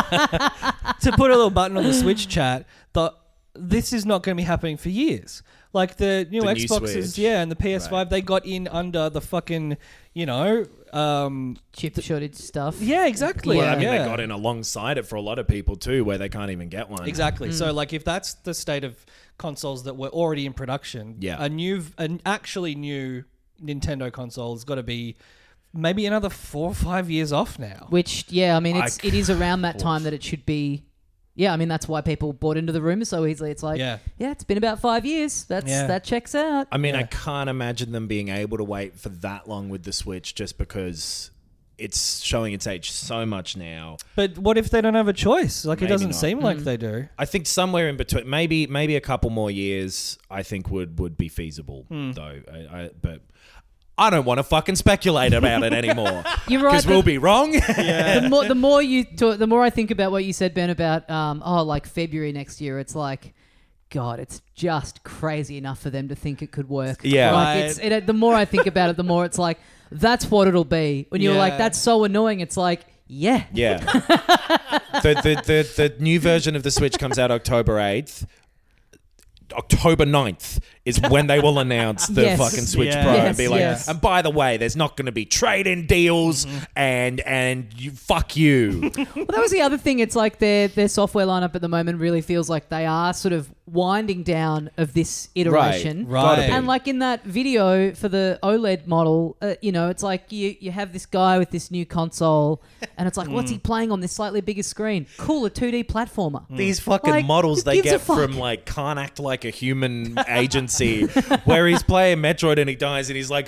to put a little button on the Switch chat, the, this is not going to be happening for years. Like the new The new Xboxes, Switch. yeah, and the P S five, Right. they got in under the fucking, you know, um, Chip shortage stuff. yeah, exactly. Well, I mean, yeah. they got in alongside it for a lot of people too, where they can't even get one. Exactly. Mm. So, like, if that's the state of consoles that were already in production, Yeah. a new, an actually new Nintendo console has got to be maybe another four or five years off now. Which, yeah, I mean, I it's it is around that time that it should be. Yeah, I mean, that's why people bought into the rumor so easily. It's like, Yeah. yeah, it's been about five years. That's Yeah. that checks out. I mean, I Yeah. can't imagine them being able to wait for that long with the Switch, just because it's showing its age so much now. But what if they don't have a choice? Like, Maybe it doesn't not. seem Mm. like they do. I think somewhere in between, maybe maybe a couple more years, I think would would be feasible. Hmm. Though, I, I, but I don't want to fucking speculate about it anymore. You're right. Because the- we'll be wrong. the more the more you talk, the more I think about what you said, Ben, about um oh like February next year. It's like, God, it's just crazy enough for them to think it could work. Yeah. like Right. it's it, the more I think about it, the more it's like that's what it'll be. When you're like, Yeah. that's so annoying. It's like, yeah, Yeah. the, the, the, the new version of the Switch comes out October eighth. October ninth is when they will announce the Yes. fucking Switch Yeah. Pro Yes, and be like, yes. and by the way, there's not going to be trade-in deals and and you fuck you. Well, that was the other thing. It's like their their software lineup at the moment really feels like they are sort of winding down of this iteration. Right. Gotta be. And like in that video for the OLED model, uh, you know, it's like you you have this guy with this new console, and it's like, what's he playing on this slightly bigger screen? Cool, a two D platformer. These fucking Like, models who they gives a get fuck? from like Can't Act Like a Human agency, where he's playing Metroid and he dies and he's like,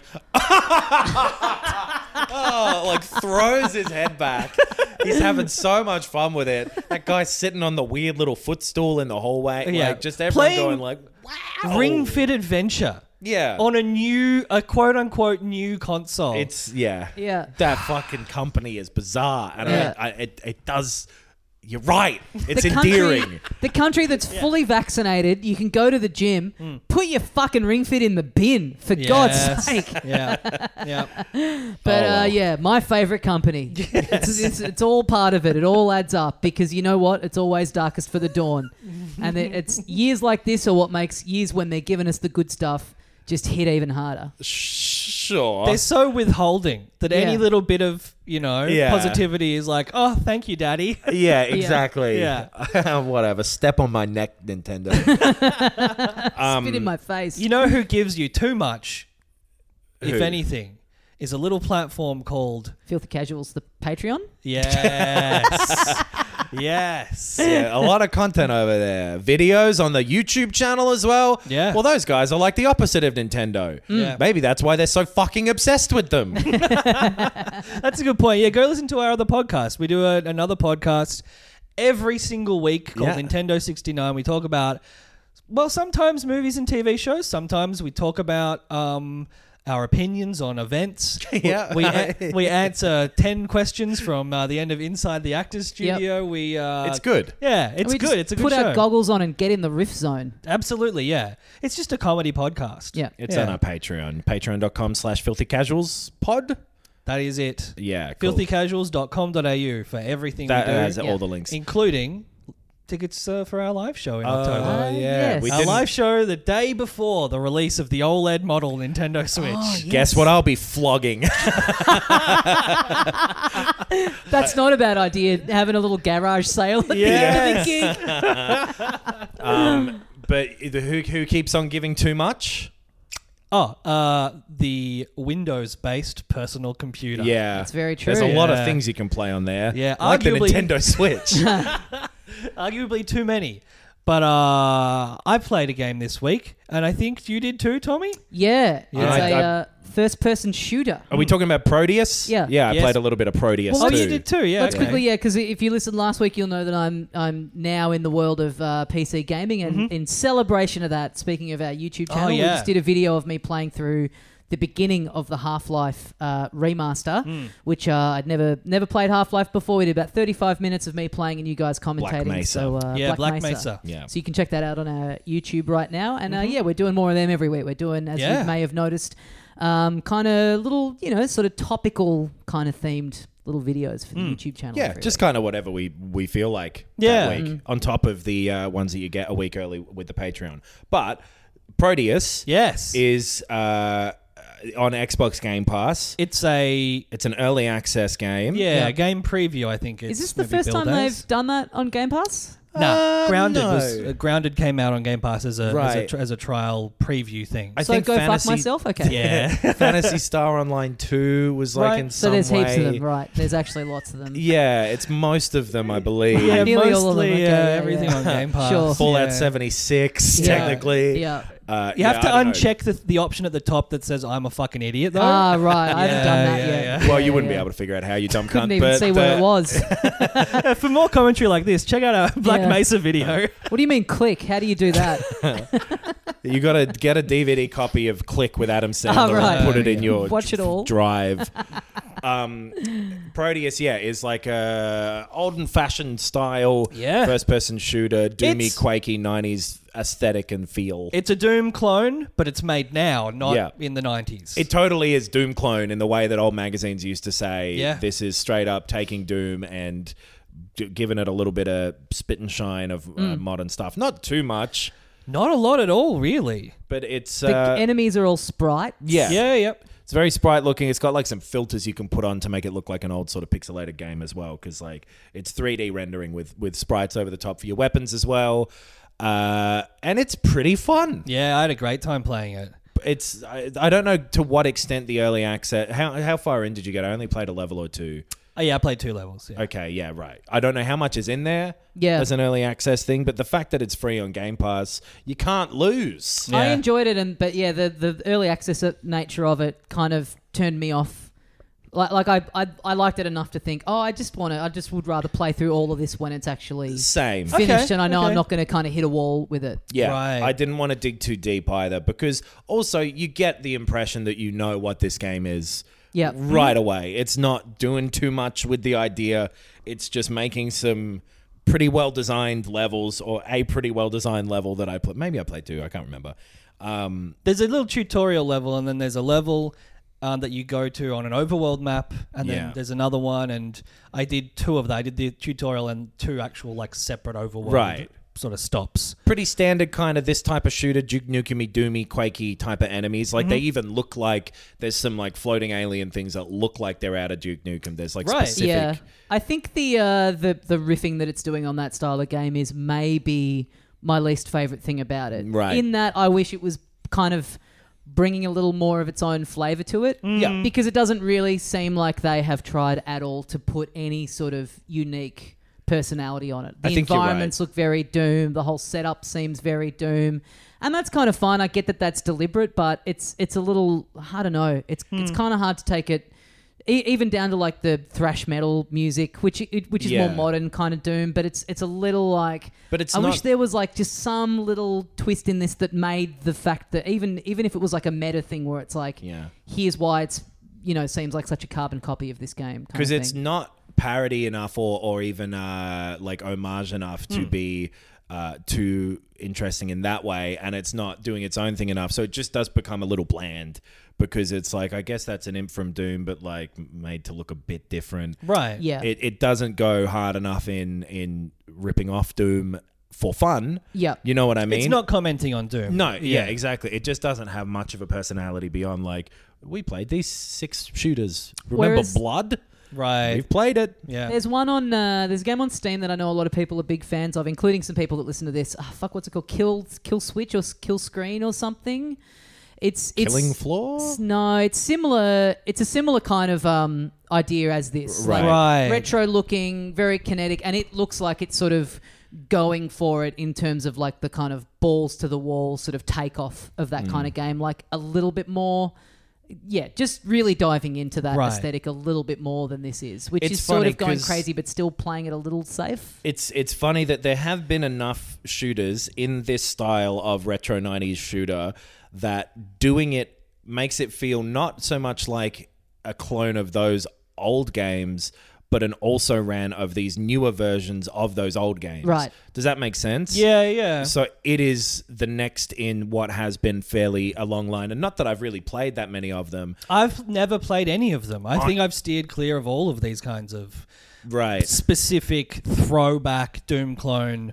oh, like throws his head back. He's having so much fun with it. That guy's sitting on the weird little footstool in the hallway, Yeah. like just everyone Playing going like, wow, Ring Fit Adventure yeah, on a new, a quote unquote new console. it's yeah, Yeah. That fucking company is bizarre, and Yeah. I, I, it it does. You're right. It's the endearing. Country, the country that's fully vaccinated, you can go to the gym, put your fucking Ring Fit in the bin, for God's Yes. sake. yeah, yeah. But Oh, uh, well. yeah, my favorite company. It's, it's, it's all part of it. It all adds up because you know what? It's always darkest for the dawn. And it- it's years like this are what makes years when they're giving us the good stuff just hit even harder. Sure. They're so withholding that any Yeah. little bit of, you know, Yeah. positivity is like, oh, thank you, Daddy. Yeah, exactly. Yeah. Whatever. Step on my neck, Nintendo. um, Spit in my face. You know who gives you too much, if Who? anything, is a little platform called Filthy Casuals, the Patreon. Yes. Yes. yeah, a lot of content over there. Videos on the YouTube channel as well. Yeah. Well, those guys are like the opposite of Nintendo. Yeah. Maybe that's why they're so fucking obsessed with them. That's a good point. Yeah, go listen to our other podcast. We do a, another podcast every single week called Yeah. Nintendo sixty-nine. We talk about, well, sometimes movies and T V shows. Sometimes we talk about um, our opinions on events. Yeah. We, we, we answer ten questions from uh, the end of Inside the Actors Studio. We uh, It's good. Yeah, it's We just good. It's a good put show. our goggles on and get in the riff zone. Absolutely, yeah. It's just a comedy podcast. Yeah. It's Yeah. on our Patreon. Patreon.com slash filthy casuals pod. That is it. Yeah, cool. filthy casuals dot com dot a u for everything That we do. has Yeah. all the links. including tickets uh, for our live show in Oh, October. yeah. yes. We Our didn't- live show the day before the release of the OLED model Nintendo Switch. Oh, yes. Guess what I'll be flogging? That's not a bad idea, having a little garage sale at Yes. the end of the gig. um, but the, who, who keeps on giving too much? Oh, uh, the Windows-based personal computer. Yeah. That's very true. There's a lot of Yeah. things you can play on there. Yeah, like arguably- the Nintendo Switch. Arguably too many. But uh, I played a game this week, and I think you did too, Tommy? Yeah, Yeah. it's I- a I- uh, first-person shooter. Are we talking about Proteus? Yeah. Yeah, I Yes. played a little bit of Proteus oh, too. you did too, yeah. Let's okay. quickly, yeah, because if you listened last week, you'll know that I'm I'm now in the world of uh, P C gaming, and in celebration of that, speaking of our YouTube Oh, channel, we yeah. just did a video of me playing through the beginning of the Half-Life uh, remaster, Hmm. which uh, I'd never never played Half-Life before. We did about thirty-five minutes of me playing and you guys commentating. Mesa. So uh, Yeah, Black, Black Mesa. Mesa. Yeah. So you can check that out on our YouTube right now. And uh, yeah, we're doing more of them every week. We're doing, as Yeah. you may have noticed, um, kind of little, you know, sort of topical kind of themed little videos for the YouTube channel. Yeah, every just week. kind of whatever we, we feel like Yeah. that week, on top of the uh, ones that you get a week early with the Patreon. But Proteus Yes. is uh, on Xbox Game Pass. It's a It's an early access game. yeah, Yeah. game preview. I think it's Is this the maybe first time build as. they've done that on Game Pass? Nah, Uh, Grounded no. was uh, Grounded came out on Game Pass as a as a, Right. tr- as a trial preview thing. I So think go Fantasy- fuck myself? Okay. yeah, Phantasy Star Online two was like Right. in So some there's way. heaps of them, right? There's actually lots of them. Yeah, it's most of them, I believe. yeah, Nearly mostly all of them, okay, uh, yeah, everything yeah. on Game Pass. Sure. Fallout Yeah. seventy-six, Yeah. technically. Yeah. Uh, You yeah, have to I don't know. uncheck the, the option at the top that says "I'm a fucking idiot." Though. Ah, right. I haven't Yeah, done that yeah, yet. yeah. Well, you Yeah, wouldn't yeah. be able to figure out how you dumb Couldn't cunt. even but, see what uh, it was. Uh, For more commentary like this, check out our Black Yeah. Mesa video. What do you mean click? How do you do that? You got to get a D V D copy of Click with Adam Sandler Oh, right. and put it in Yeah. your Watch it all. drive. um, Proteus, yeah, is like a old fashioned style Yeah. first person shooter, doomy, It's- quakey nineties aesthetic and feel. It's a Doom clone, but it's made now, not Yeah. in the nineties. It totally is Doom clone in the way that old magazines used to say. Yeah. This is straight up taking Doom and d- giving it a little bit of spit and shine of uh, modern stuff. Not too much, Not a lot at all, really. but it's The uh, enemies are all sprites. yeah. Yeah, yep. It's very sprite looking. It's got like some filters you can put on to make it look like an old sort of pixelated game as well, because like it's three D rendering with with sprites over the top for your weapons as well, uh, and it's pretty fun. Yeah, I had a great time playing it. It's I, I don't know to what extent the early access. How how far in did you get? I only played a level or two. Oh, yeah, I played two levels. Yeah. Okay, yeah, right. I don't know how much is in there Yeah. as an early access thing, but the fact that it's free on Game Pass, you can't lose. Yeah. I enjoyed it, and but yeah, the, the early access nature of it kind of turned me off. Like, like I, I, I liked it enough to think, oh, I just want to, I just would rather play through all of this when it's actually Same. finished, Okay, and I know okay. I'm not going to kind of hit a wall with it. Yeah, Right. I didn't want to dig too deep either, because also you get the impression that you know what this game is Yeah. right away. It's not doing too much with the idea. It's just making some pretty well designed levels, or a pretty well designed level that I played. Maybe I played two. I can't remember. Um, There's a little tutorial level, and then there's a level um, that you go to on an overworld map, and then Yeah. there's another one, and I did two of that. I did the tutorial and two actual like separate overworld Right. sort of stops. pretty standard kind of this type of shooter, Duke Nukem-y, Doomy, Quakey type of enemies. Like they even look like there's some like floating alien things that look like they're out of Duke Nukem. There's like Right. specific. Yeah, I think the uh, the the riffing that it's doing on that style of game is maybe my least favorite thing about it. Right. In that, I wish it was kind of bringing a little more of its own flavor to it. Yeah. Because it doesn't really seem like they have tried at all to put any sort of unique personality on it. The I think you're right. environments look very Doom. The whole setup seems very Doom. And that's kind of fine. I get that that's deliberate, but it's it's a little, I don't know. It's it's kind of hard to take it, e- even down to like the thrash metal music, which it, which is Yeah. more modern kind of Doom. But it's it's a little like. But it's I not- wish there was like just some little twist in this that made the fact that even even if it was like a meta thing where it's like, Yeah. here's why it's, you know, seems like such a carbon copy of this game. Because it's not parody enough or, or even uh, like homage enough to be uh, too interesting in that way, and it's not doing its own thing enough, so it just does become a little bland, because it's like, I guess that's an imp from Doom but like made to look a bit different. Right. Yeah. It, it doesn't go hard enough in in ripping off Doom for fun. Yeah. You know what I mean? It's not commenting on Doom. No, yeah, exactly. It just doesn't have much of a personality beyond like, we played these six shooters. Remember Whereas- Blood? Right. We've played it. Yeah. There's one on, uh, there's a game on Steam that I know a lot of people are big fans of, including some people that listen to this. Oh, fuck, what's it called? Kill, Kill Switch or s- Kill Screen or something? It's, it's Killing Floor? s- No, it's similar. It's a similar kind of um, idea as this. Right. Like, Right. retro looking, very kinetic, and it looks like it's sort of going for it in terms of like the kind of balls to the wall sort of takeoff of that kind Mm. of game, like a little bit more. Yeah, just really diving into that Right. aesthetic a little bit more than this is, which It's is sort funny of going 'cause- crazy, but still playing it a little safe. It's it's funny that there have been enough shooters in this style of retro nineties shooter that doing it makes it feel not so much like a clone of those old games, but an also ran of these newer versions of those old games. Right. Does that make sense? Yeah, yeah. So it is the next in what has been fairly a long line, and not that I've really played that many of them. I've never played any of them. I think I've steered clear of all of these kinds of Right. specific throwback Doom clone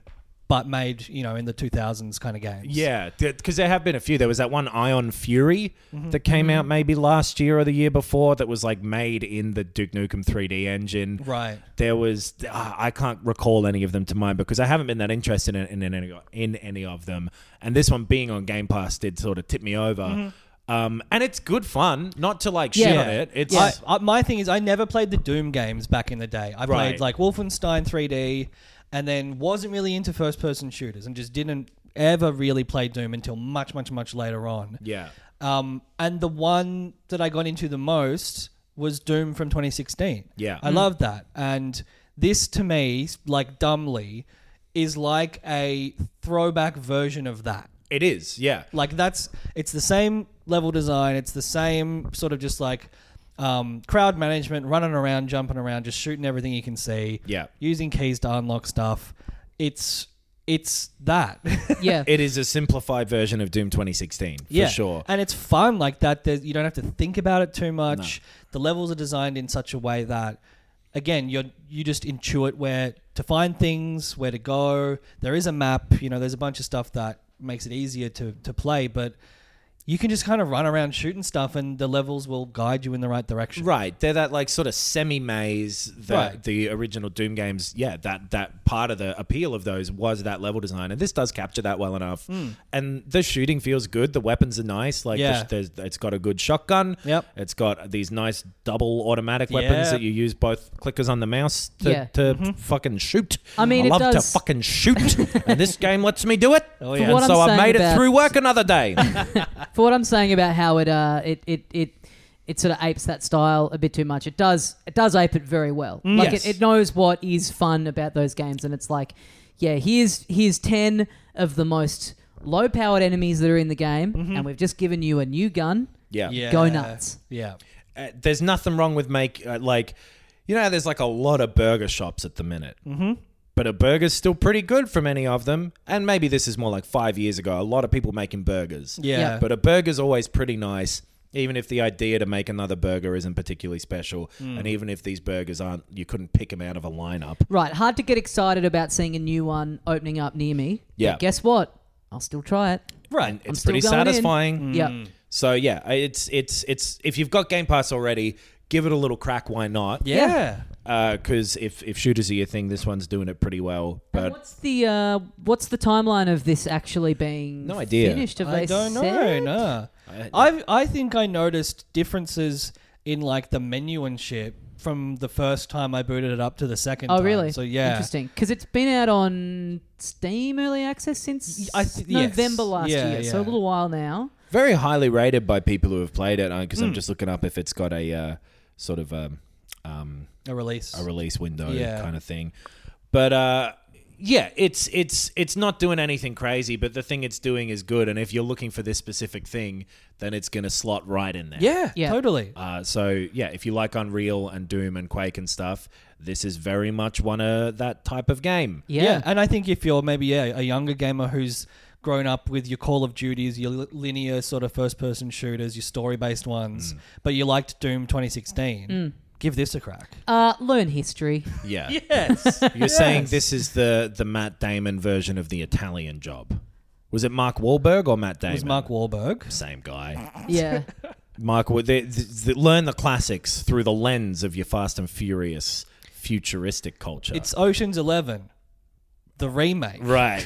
but made, you know, in the two thousands kind of games. Yeah, because there have been a few. There was that one Ion Fury mm-hmm. that came mm-hmm. out maybe last year or the year before that was like made in the Duke Nukem three D engine. Right. There was, uh, I can't recall any of them to mind because I haven't been that interested in, in, in, any, in any of them. And this one being on Game Pass did sort of tip me over. Mm-hmm. Um, and it's good fun, not to like shit yeah. on it. It's I, I, my thing is I never played the Doom games back in the day. I Right. played like Wolfenstein three D and then wasn't really into first-person shooters and just didn't ever really play Doom until much, much, much later on. Yeah. Um, and the one that I got into the most was Doom from twenty sixteen. Yeah. I Mm. loved that. And this, to me, like dumbly, is like a throwback version of that. It is, yeah. Like that's, it's the same level design. It's the same sort of just like um, crowd management, running around, jumping around, just shooting everything you can see. Yeah. Using keys to unlock stuff. It's it's that. Yeah. It is a simplified version of Doom twenty sixteen, for yeah. sure. And it's fun like that. There's, you don't have to think about it too much. No. The levels are designed in such a way that, again, you you just intuit where to find things, where to go. There is a map. You know, there's a bunch of stuff that makes it easier to, to play, but you can just kind of run around shooting stuff and the levels will guide you in the right direction. Right. They're that like sort of semi-maze that Right. the original Doom games, yeah, that, that part of the appeal of those was that level design. And this does capture that well enough. Mm. And the shooting feels good. The weapons are nice. Like Yeah. the, there's, it's got a good shotgun. Yep. It's got these nice double automatic weapons Yeah. that you use both clickers on the mouse to, Yeah. to mm-hmm. fucking shoot. I mean, I it love does- to fucking shoot. And this game lets me do it. Oh, And yeah. what I'm so I saying made it about- through work another day. For what I'm saying about how it uh it it it it sort of apes that style a bit too much. It does it does ape it very well. Like Yes. it, it knows what is fun about those games, and it's like, yeah, here's here's ten of the most low powered enemies that are in the game, and we've just given you a new gun. Yeah. Yeah. Go nuts. Yeah. Uh, there's nothing wrong with make uh, like, you know, there's like a lot of burger shops at the minute. Mm-hmm. But a burger's still pretty good from any of them. And maybe this is more like five years ago. A lot of people making burgers. Yeah. Yeah. But a burger's always pretty nice, even if the idea to make another burger isn't particularly special. And even if these burgers aren't, you couldn't pick them out of a lineup. Right, hard to get excited about seeing a new one opening up near me. Yeah. But guess what? I'll still try it. Right. And it's still pretty going in. satisfying. Yep. So yeah, it's it's it's if you've got Game Pass already, give it a little crack. Why not? Yeah. Because uh, if if shooters are your thing, this one's doing it pretty well. And But what's the uh, what's the timeline of this actually being No idea. finished? Have I they don't know. said? No. I- I I think I noticed differences in like the menu and shit from the first time I booted it up to the second Oh, time. really? So yeah. Interesting. Because it's been out on Steam Early Access since I th- yes. November last Yeah, year, so yeah. a little while now. very highly rated by people who have played it. Because Mm. I'm just looking up if it's got a uh, sort of um, um, A release. a release window Yeah. kind of thing. But uh, yeah, it's it's it's not doing anything crazy. But the thing it's doing is good. And if you're looking for this specific thing, then it's going to slot right in there. Yeah, Yeah. totally. Uh, so yeah, if you like Unreal and Doom and Quake and stuff, this is very much one of that type of game. Yeah. and I think if you're maybe yeah, a younger gamer who's grown up with your Call of Duties, your li- linear sort of first-person shooters, your story-based ones, but you liked Doom twenty sixteen, give this a crack. Uh, learn history. Yeah. Yes. You're saying this is the the Matt Damon version of the Italian Job. Was it Mark Wahlberg or Matt Damon? It was Mark Wahlberg. Same guy. Yeah. Mark, Wa- they, they, they learn the classics through the lens of your Fast and Furious futuristic culture. It's Ocean's Eleven, the remake. right.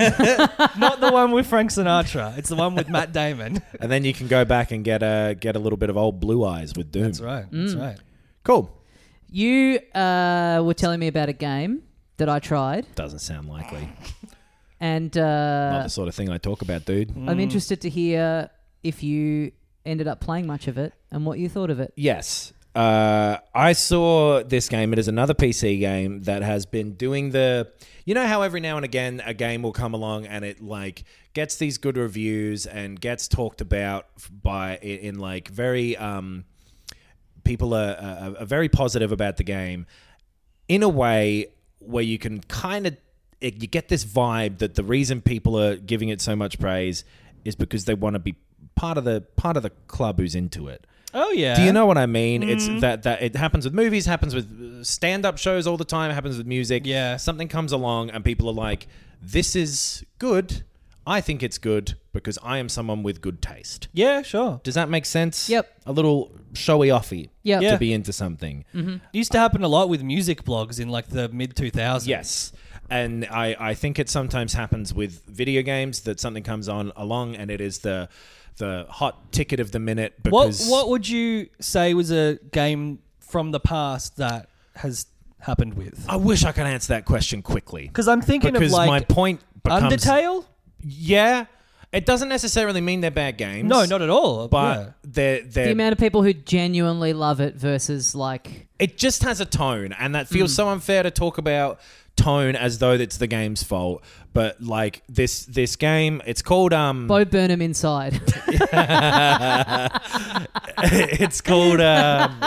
Not the one with Frank Sinatra. It's the one with Matt Damon. And then you can go back and get a get a little bit of old Blue Eyes with Doom. That's right. That's right. Cool. You uh, were telling me about a game that I tried, Doesn't sound likely. and Not uh, the sort of thing I talk about, dude. I'm interested to hear if you ended up playing much of it and what you thought of it. Yes. Uh, I saw this game. It is another P C game that has been doing the... You know how every now and again a game will come along and it like gets these good reviews and gets talked about by in, in like very... Um, people are, are, are very positive about the game in a way where you can kind of... You get this vibe that the reason people are giving it so much praise is because they want to be part of the part of the club who's into it. Oh yeah. Do you know what I mean? It's that that it happens with movies, happens with stand-up shows all the time, happens with music. Yeah. Something comes along and people are like, "This is good. I think it's good because I am someone with good taste." Yeah, sure. Does that make sense? Yep. A little showy offy. Yep. To Yeah. be into something. It used to happen a lot with music blogs in like the mid two thousands. Yes. And I, I think it sometimes happens with video games that something comes on along and it is the the hot ticket of the minute What because What would you say was a game from the past that has happened with? I wish I could answer that question quickly. Because I'm thinking Because of like my point becomes Undertale. Yeah. It doesn't necessarily mean they're bad games. No, not at all. But yeah. they're The they're amount of people who genuinely love it versus like it just has a tone, and that Mm. feels so unfair to talk about tone as though it's the game's fault. But like this this game, it's called um Bo Burnham inside. it's called um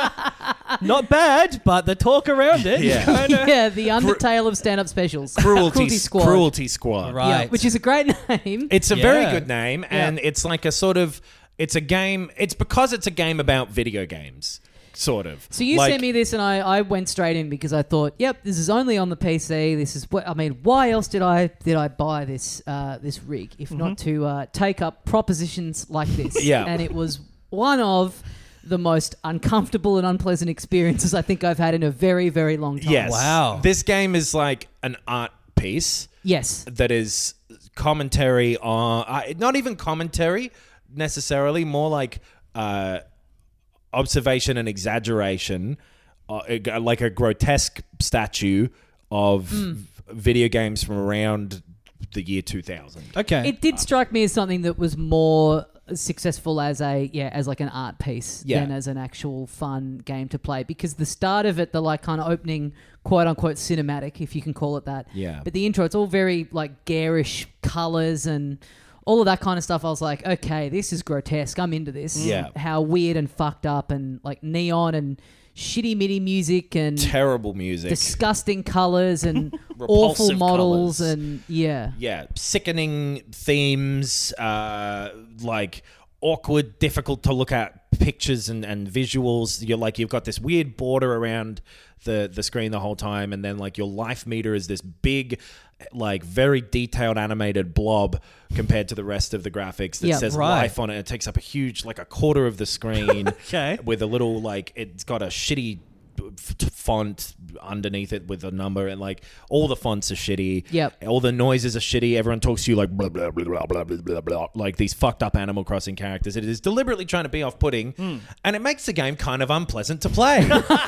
Not bad, but the talk around it. Yeah. kinda- yeah, the Undertale of stand-up specials. Cruelty Squad. Cruelty Squad. Right. Yeah, which is a great name. It's a Yeah. very good name, and it's like a sort of it's a game. It's because it's a game about video games, sort of. So you Like, sent me this, and I, I went straight in because I thought, yep, this is only on the P C. This is what I mean. Why else did I did I buy this uh, this rig if not to uh, take up propositions like this? Yeah. And it was one of the most uncomfortable and unpleasant experiences I think I've had in a very very long time. Yes. Wow. This game is like an art piece Yes. that is commentary on, uh, not even commentary necessarily, more like uh, observation and exaggeration, uh, like a grotesque statue of Hmm. video games from around the year two thousand. Okay. It did strike me as something that was more successful as a yeah as like an art piece Yeah. than as an actual fun game to play, because the start of it, the like kind of opening quote unquote cinematic, if you can call it that, Yeah. but the intro, it's all very like garish colors and all of that kind of stuff. I was like, okay, this is grotesque, I'm into this. Yeah. How weird and fucked up and like neon and shitty MIDI music and Terrible music. disgusting colors and awful Repulsive models colours. and yeah Yeah, sickening themes, uh, like awkward, difficult to look at pictures and, and visuals. You're like, you've got this weird border around the, the screen the whole time, and then like your life meter is this big, like very detailed animated blob compared to the rest of the graphics that Yeah, says right. life on it. It takes up a huge, like a quarter of the screen. Okay. With a little, like, it's got a shitty f- font underneath it with a number, and like all the fonts are shitty. Yep. All the noises are shitty. Everyone talks to you like blah blah blah blah blah blah blah blah, like these fucked up Animal Crossing characters. It is deliberately trying to be off-putting, and it makes the game kind of unpleasant to play.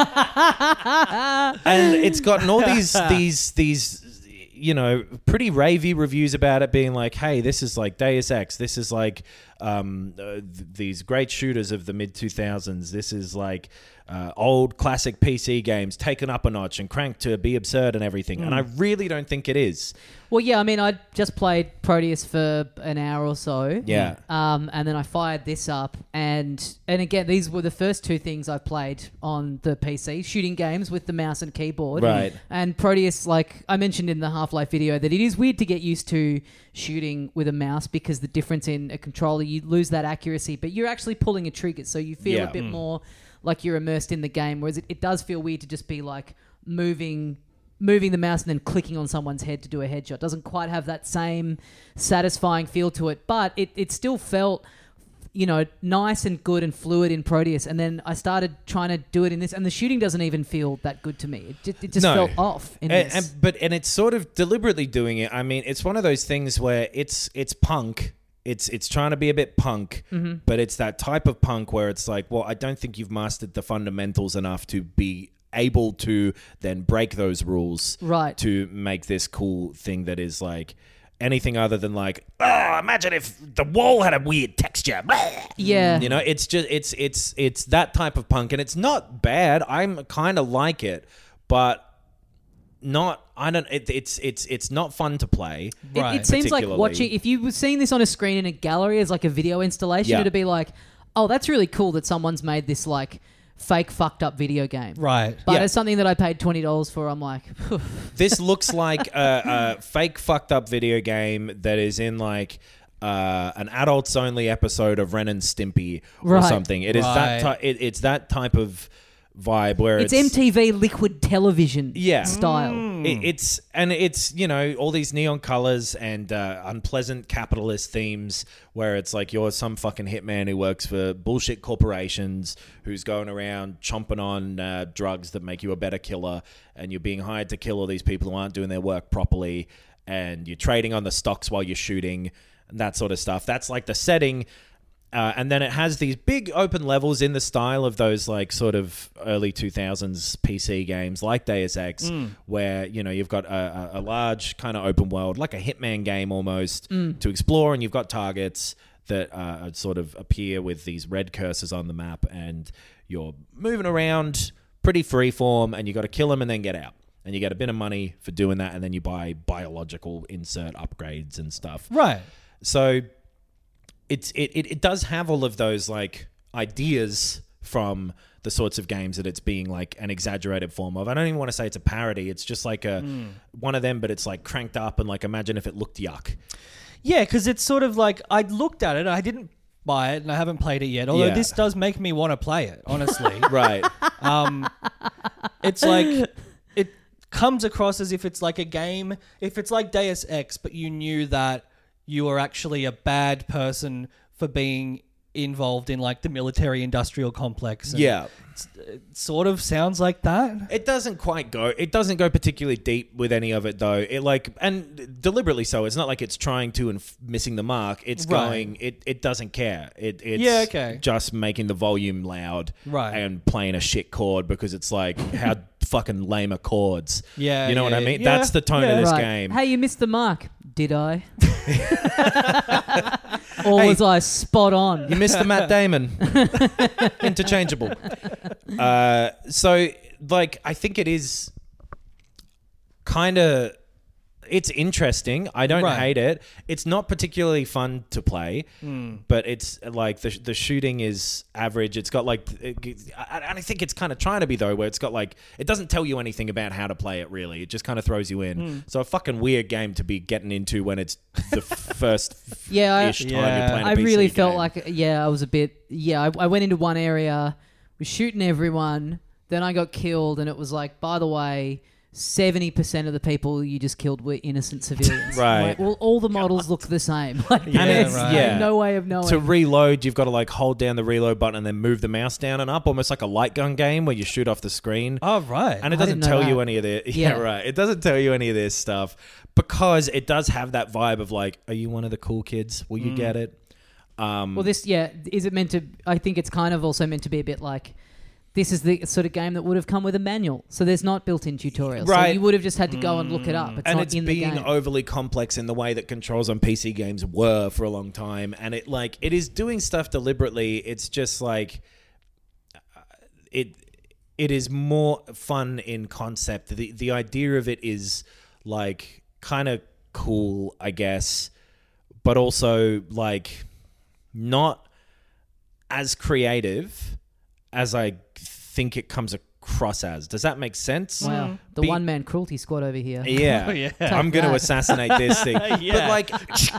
And it's gotten all these these these you know, pretty ravey reviews about it, being like, hey, this is like Deus Ex. This is like um, uh, th- these great shooters of the mid two thousands. This is like uh, old classic P C games taken up a notch and cranked to be absurd and everything. And I really don't think it is. Well, yeah, I mean, I just played Proteus for an hour or so. Yeah. Um, and then I fired this up, and and again, these were the first two things I played on the P C, shooting games with the mouse and keyboard. Right. And Proteus, like I mentioned in the Half-Life video, that it is weird to get used to shooting with a mouse because the difference in a controller, you lose that accuracy, but you're actually pulling a trigger, so you feel Yeah. a bit Mm. more like you're immersed in the game, whereas it, it does feel weird to just be like moving moving the mouse and then clicking on someone's head to do a headshot. Doesn't quite have that same satisfying feel to it, but it, it still felt, you know, nice and good and fluid in Proteus. And then I started trying to do it in this, and the shooting doesn't even feel that good to me. It just, it just No. felt off in And, this. and, but and it's sort of deliberately doing it. I mean, it's one of those things where it's it's punk. It's it's trying to be a bit punk, Mm-hmm. but it's that type of punk where it's like, well, I don't think you've mastered the fundamentals enough to be able to then break those rules, Right. to make this cool thing that is like anything other than like, oh, imagine if the wall had a weird texture. yeah. You know, it's just it's it's it's that type of punk, and it's not bad. I'm kind of like it, but not. I don't. It, it's it's it's not fun to play. It, Right. it seems like Particularly. watching, if you were seeing this on a screen in a gallery as like a video installation, Yeah. it'd be like, oh, that's really cool that someone's made this like fake fucked up video game. Right. But Yeah. as something that I paid twenty dollars for, I'm like, This looks like a, a fake fucked up video game that is in like uh, an adults only episode of Ren and Stimpy or Right. something. It is that Right. ty- it, it's that type of vibe where It's, it's, M T V liquid television Yeah. style. It, it's and it's you know all these neon colors and uh, unpleasant capitalist themes where it's like you're some fucking hitman who works for bullshit corporations who's going around chomping on uh, drugs that make you a better killer, and you're being hired to kill all these people who aren't doing their work properly, and you're trading on the stocks while you're shooting and that sort of stuff. That's like the setting. Uh, and then it has these big open levels in the style of those like sort of early two thousands P C games like Deus Ex, where, you know, you've got a, a, a large kind of open world, like a Hitman game almost, to explore, and you've got targets that uh, sort of appear with these red cursors on the map, and you're moving around pretty freeform, and you got to kill them and then get out. And you get a bit of money for doing that, and then you buy biological insert upgrades and stuff. Right. So it's it, it, it does have all of those like ideas from the sorts of games that it's being like an exaggerated form of. I don't even want to say it's a parody. It's just like a one of them, but it's like cranked up and like imagine if it looked yuck. Yeah, because it's sort of like I looked at it. I didn't buy it, and I haven't played it yet. Although Yeah. this does make me want to play it. Honestly, Right. um, it's like it comes across as if it's like a game. If it's like Deus Ex, but you knew that you were actually a bad person for being involved in like the military industrial complex. And Yeah. it sort of sounds like that. It doesn't quite go. It doesn't go particularly deep with any of it, though. It like and deliberately so. It's not like it's trying to and f- missing the mark. It's Right. going. It it doesn't care. It it's Yeah, okay. just making the volume loud, Right. and playing a shit chord because it's like how fucking lame are chords. Yeah, you know what yeah, I mean. yeah. That's the tone Yeah. of this Right. game. Hey, you missed the mark. Did I? Or Hey. was I spot on? You missed the Matt Damon. Interchangeable. Uh, so, like, I think it is kind of... It's interesting. I don't Right. hate it. It's not particularly fun to play, Hmm. but it's like the the shooting is average. It's got like... It, I, I think it's kind of trying to be, though, where it's got like... It doesn't tell you anything about how to play it, really. It just kind of throws you in. Hmm. So a fucking weird game to be getting into when it's the first Yeah, I- ish time Yeah. you're playing a I P C really felt game. like, yeah, I was a bit, yeah, I, I went into one area, was shooting everyone, then I got killed, and it was like, by the way, seventy percent of the people you just killed were innocent civilians. Right. Like, well, all the models look the same. Like, Yeah, there's right. Yeah. no way of knowing. To reload, you've got to like hold down the reload button and then move the mouse down and up, almost like a light gun game where you shoot off the screen. Oh, right. And it I doesn't didn't know tell you that. any of the yeah, Yeah. right. It doesn't tell you any of this stuff because it does have that vibe of like, are you one of the cool kids? Will you get it? Um, Well, this, yeah, is it meant to, I think it's kind of also meant to be a bit like, this is the sort of game that would have come with a manual. So there's not built-in tutorials. So Right. you would have just had to go and look it up. It's and not it's in the being game. overly complex in the way that controls on P C games were for a long time, and it like it is doing stuff deliberately. It's just like uh, it it is more fun in concept. The the idea of it is like kind of cool, I guess, but also like not as creative as I think it comes across as. Does that make sense? Wow. The Be- one-man cruelty squad over here. Yeah. Oh, yeah. I'm going to that. assassinate this thing. Yeah. But like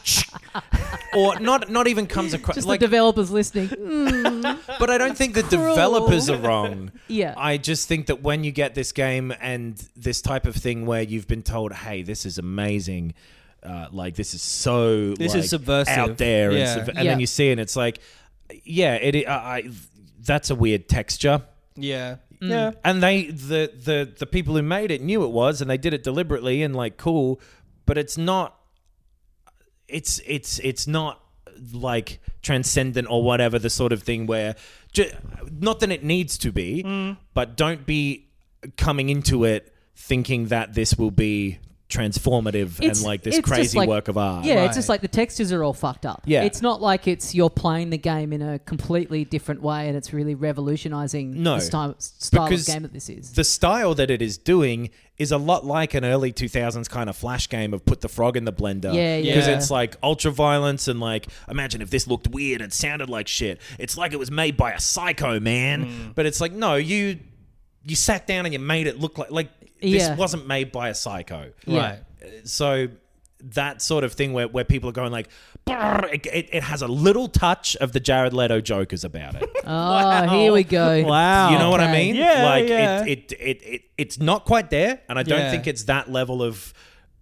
or not not even comes across Just like the developers listening. Mm, but I don't think the Cruel. developers are wrong. yeah. I just think that when you get this game and this type of thing where you've been told, "Hey, this is amazing." Uh, like this is so This like, is subversive. out there, Yeah. and, subver- and Yeah. then you see it, and it's like, yeah, it. I, I that's a weird texture. Yeah. Mm. Yeah. And they, the, the, the people who made it knew it was, and they did it deliberately and like cool, but it's not, it's, it's, it's not like transcendent or whatever, the sort of thing where, ju- not that it needs to be, Mm. but don't be coming into it thinking that this will be transformative It's- and like this it's just crazy like- work of art. Yeah, Right. it's just like the textures are all fucked up. Yeah. It's not like it's you're playing the game in a completely different way and it's really revolutionizing No. the style, style Because of game that this is. The style that it is doing is a lot like an early two thousands kind of flash game of put the frog in the blender. Yeah, yeah. Because Yeah. it's like ultra violence and like, imagine if this looked weird and sounded like shit. It's like it was made by a psycho, man. Mm. But it's like, no, you you sat down and you made it look like, like this Yeah. wasn't made by a psycho. Yeah. Right. So that sort of thing where, where people are going like, it, it, it has a little touch of the Jared Leto Jokers about it. Oh, here we go. Wow. You know what I Okay. mean? Yeah, like yeah. It, it, it, it, it's not quite there, and I don't Yeah. think it's that level of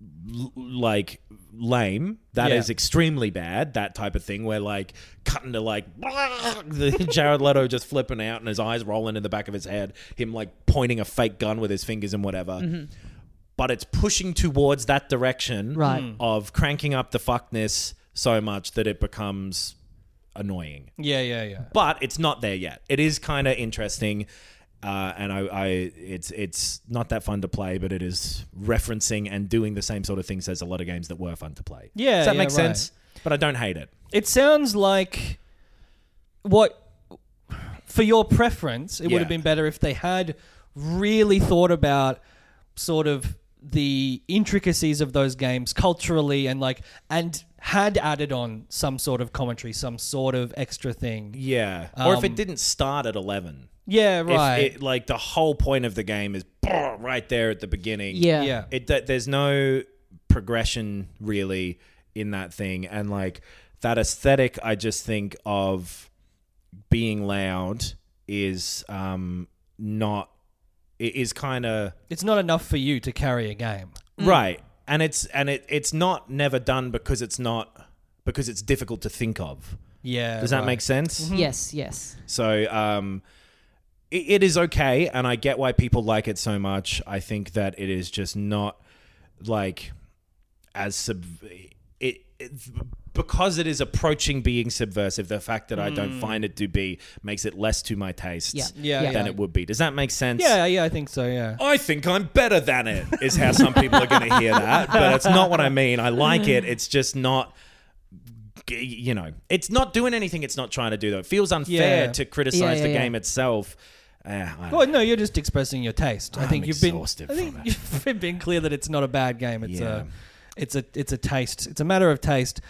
l- like lame. That is Yeah. extremely bad. That type of thing where like cutting to like the Jared Leto just flipping out and his eyes rolling in the back of his head, him like pointing a fake gun with his fingers and whatever. Mm-hmm. But it's pushing towards that direction Right. of cranking up the fuckness so much that it becomes annoying. Yeah, yeah, yeah. But it's not there yet. It is kind of interesting, uh, and I, I, it's it's not that fun to play, but it is referencing and doing the same sort of things as a lot of games that were fun to play. Yeah, Does that yeah, make right. sense? But I don't hate it. It sounds like what, for your preference, it would Yeah. have been better if they had really thought about sort of the intricacies of those games culturally and like and had added on some sort of commentary, some sort of extra thing. Yeah. or if Um, it didn't start at eleven. Yeah, If right. it, like the whole point of the game is right there at the beginning. Yeah. yeah. It th- there's no progression really in that thing, and like that aesthetic, I just think of being loud is um not it is kind of It's not enough for you to carry a game. right, and it's and it it's not never done because it's not because it's difficult to think of. Yeah. Does that right. make sense? Yes, yes. So um, it, it is okay, and I get why people like it so much. I think that it is just not like as sub. It, it because it is approaching being subversive. The fact that I don't find it to be makes it less to my tastes Yeah. Yeah, Yeah. than yeah. it would be. Does that make sense? Yeah, yeah, I think so, yeah. I think I'm better than it, is how some people are going to hear that. But it's not what I mean. I like it. It's just not, you know, it's not doing anything it's not trying to do, though. It feels unfair Yeah. to criticize Yeah, yeah, the yeah. game itself. Uh, I- Well, no, you're just expressing your taste. I I'm think you've been. exhausted I think from it. you've been clear that it's not a bad game. It's Yeah. a, it's a, it's a taste. It's a matter of taste.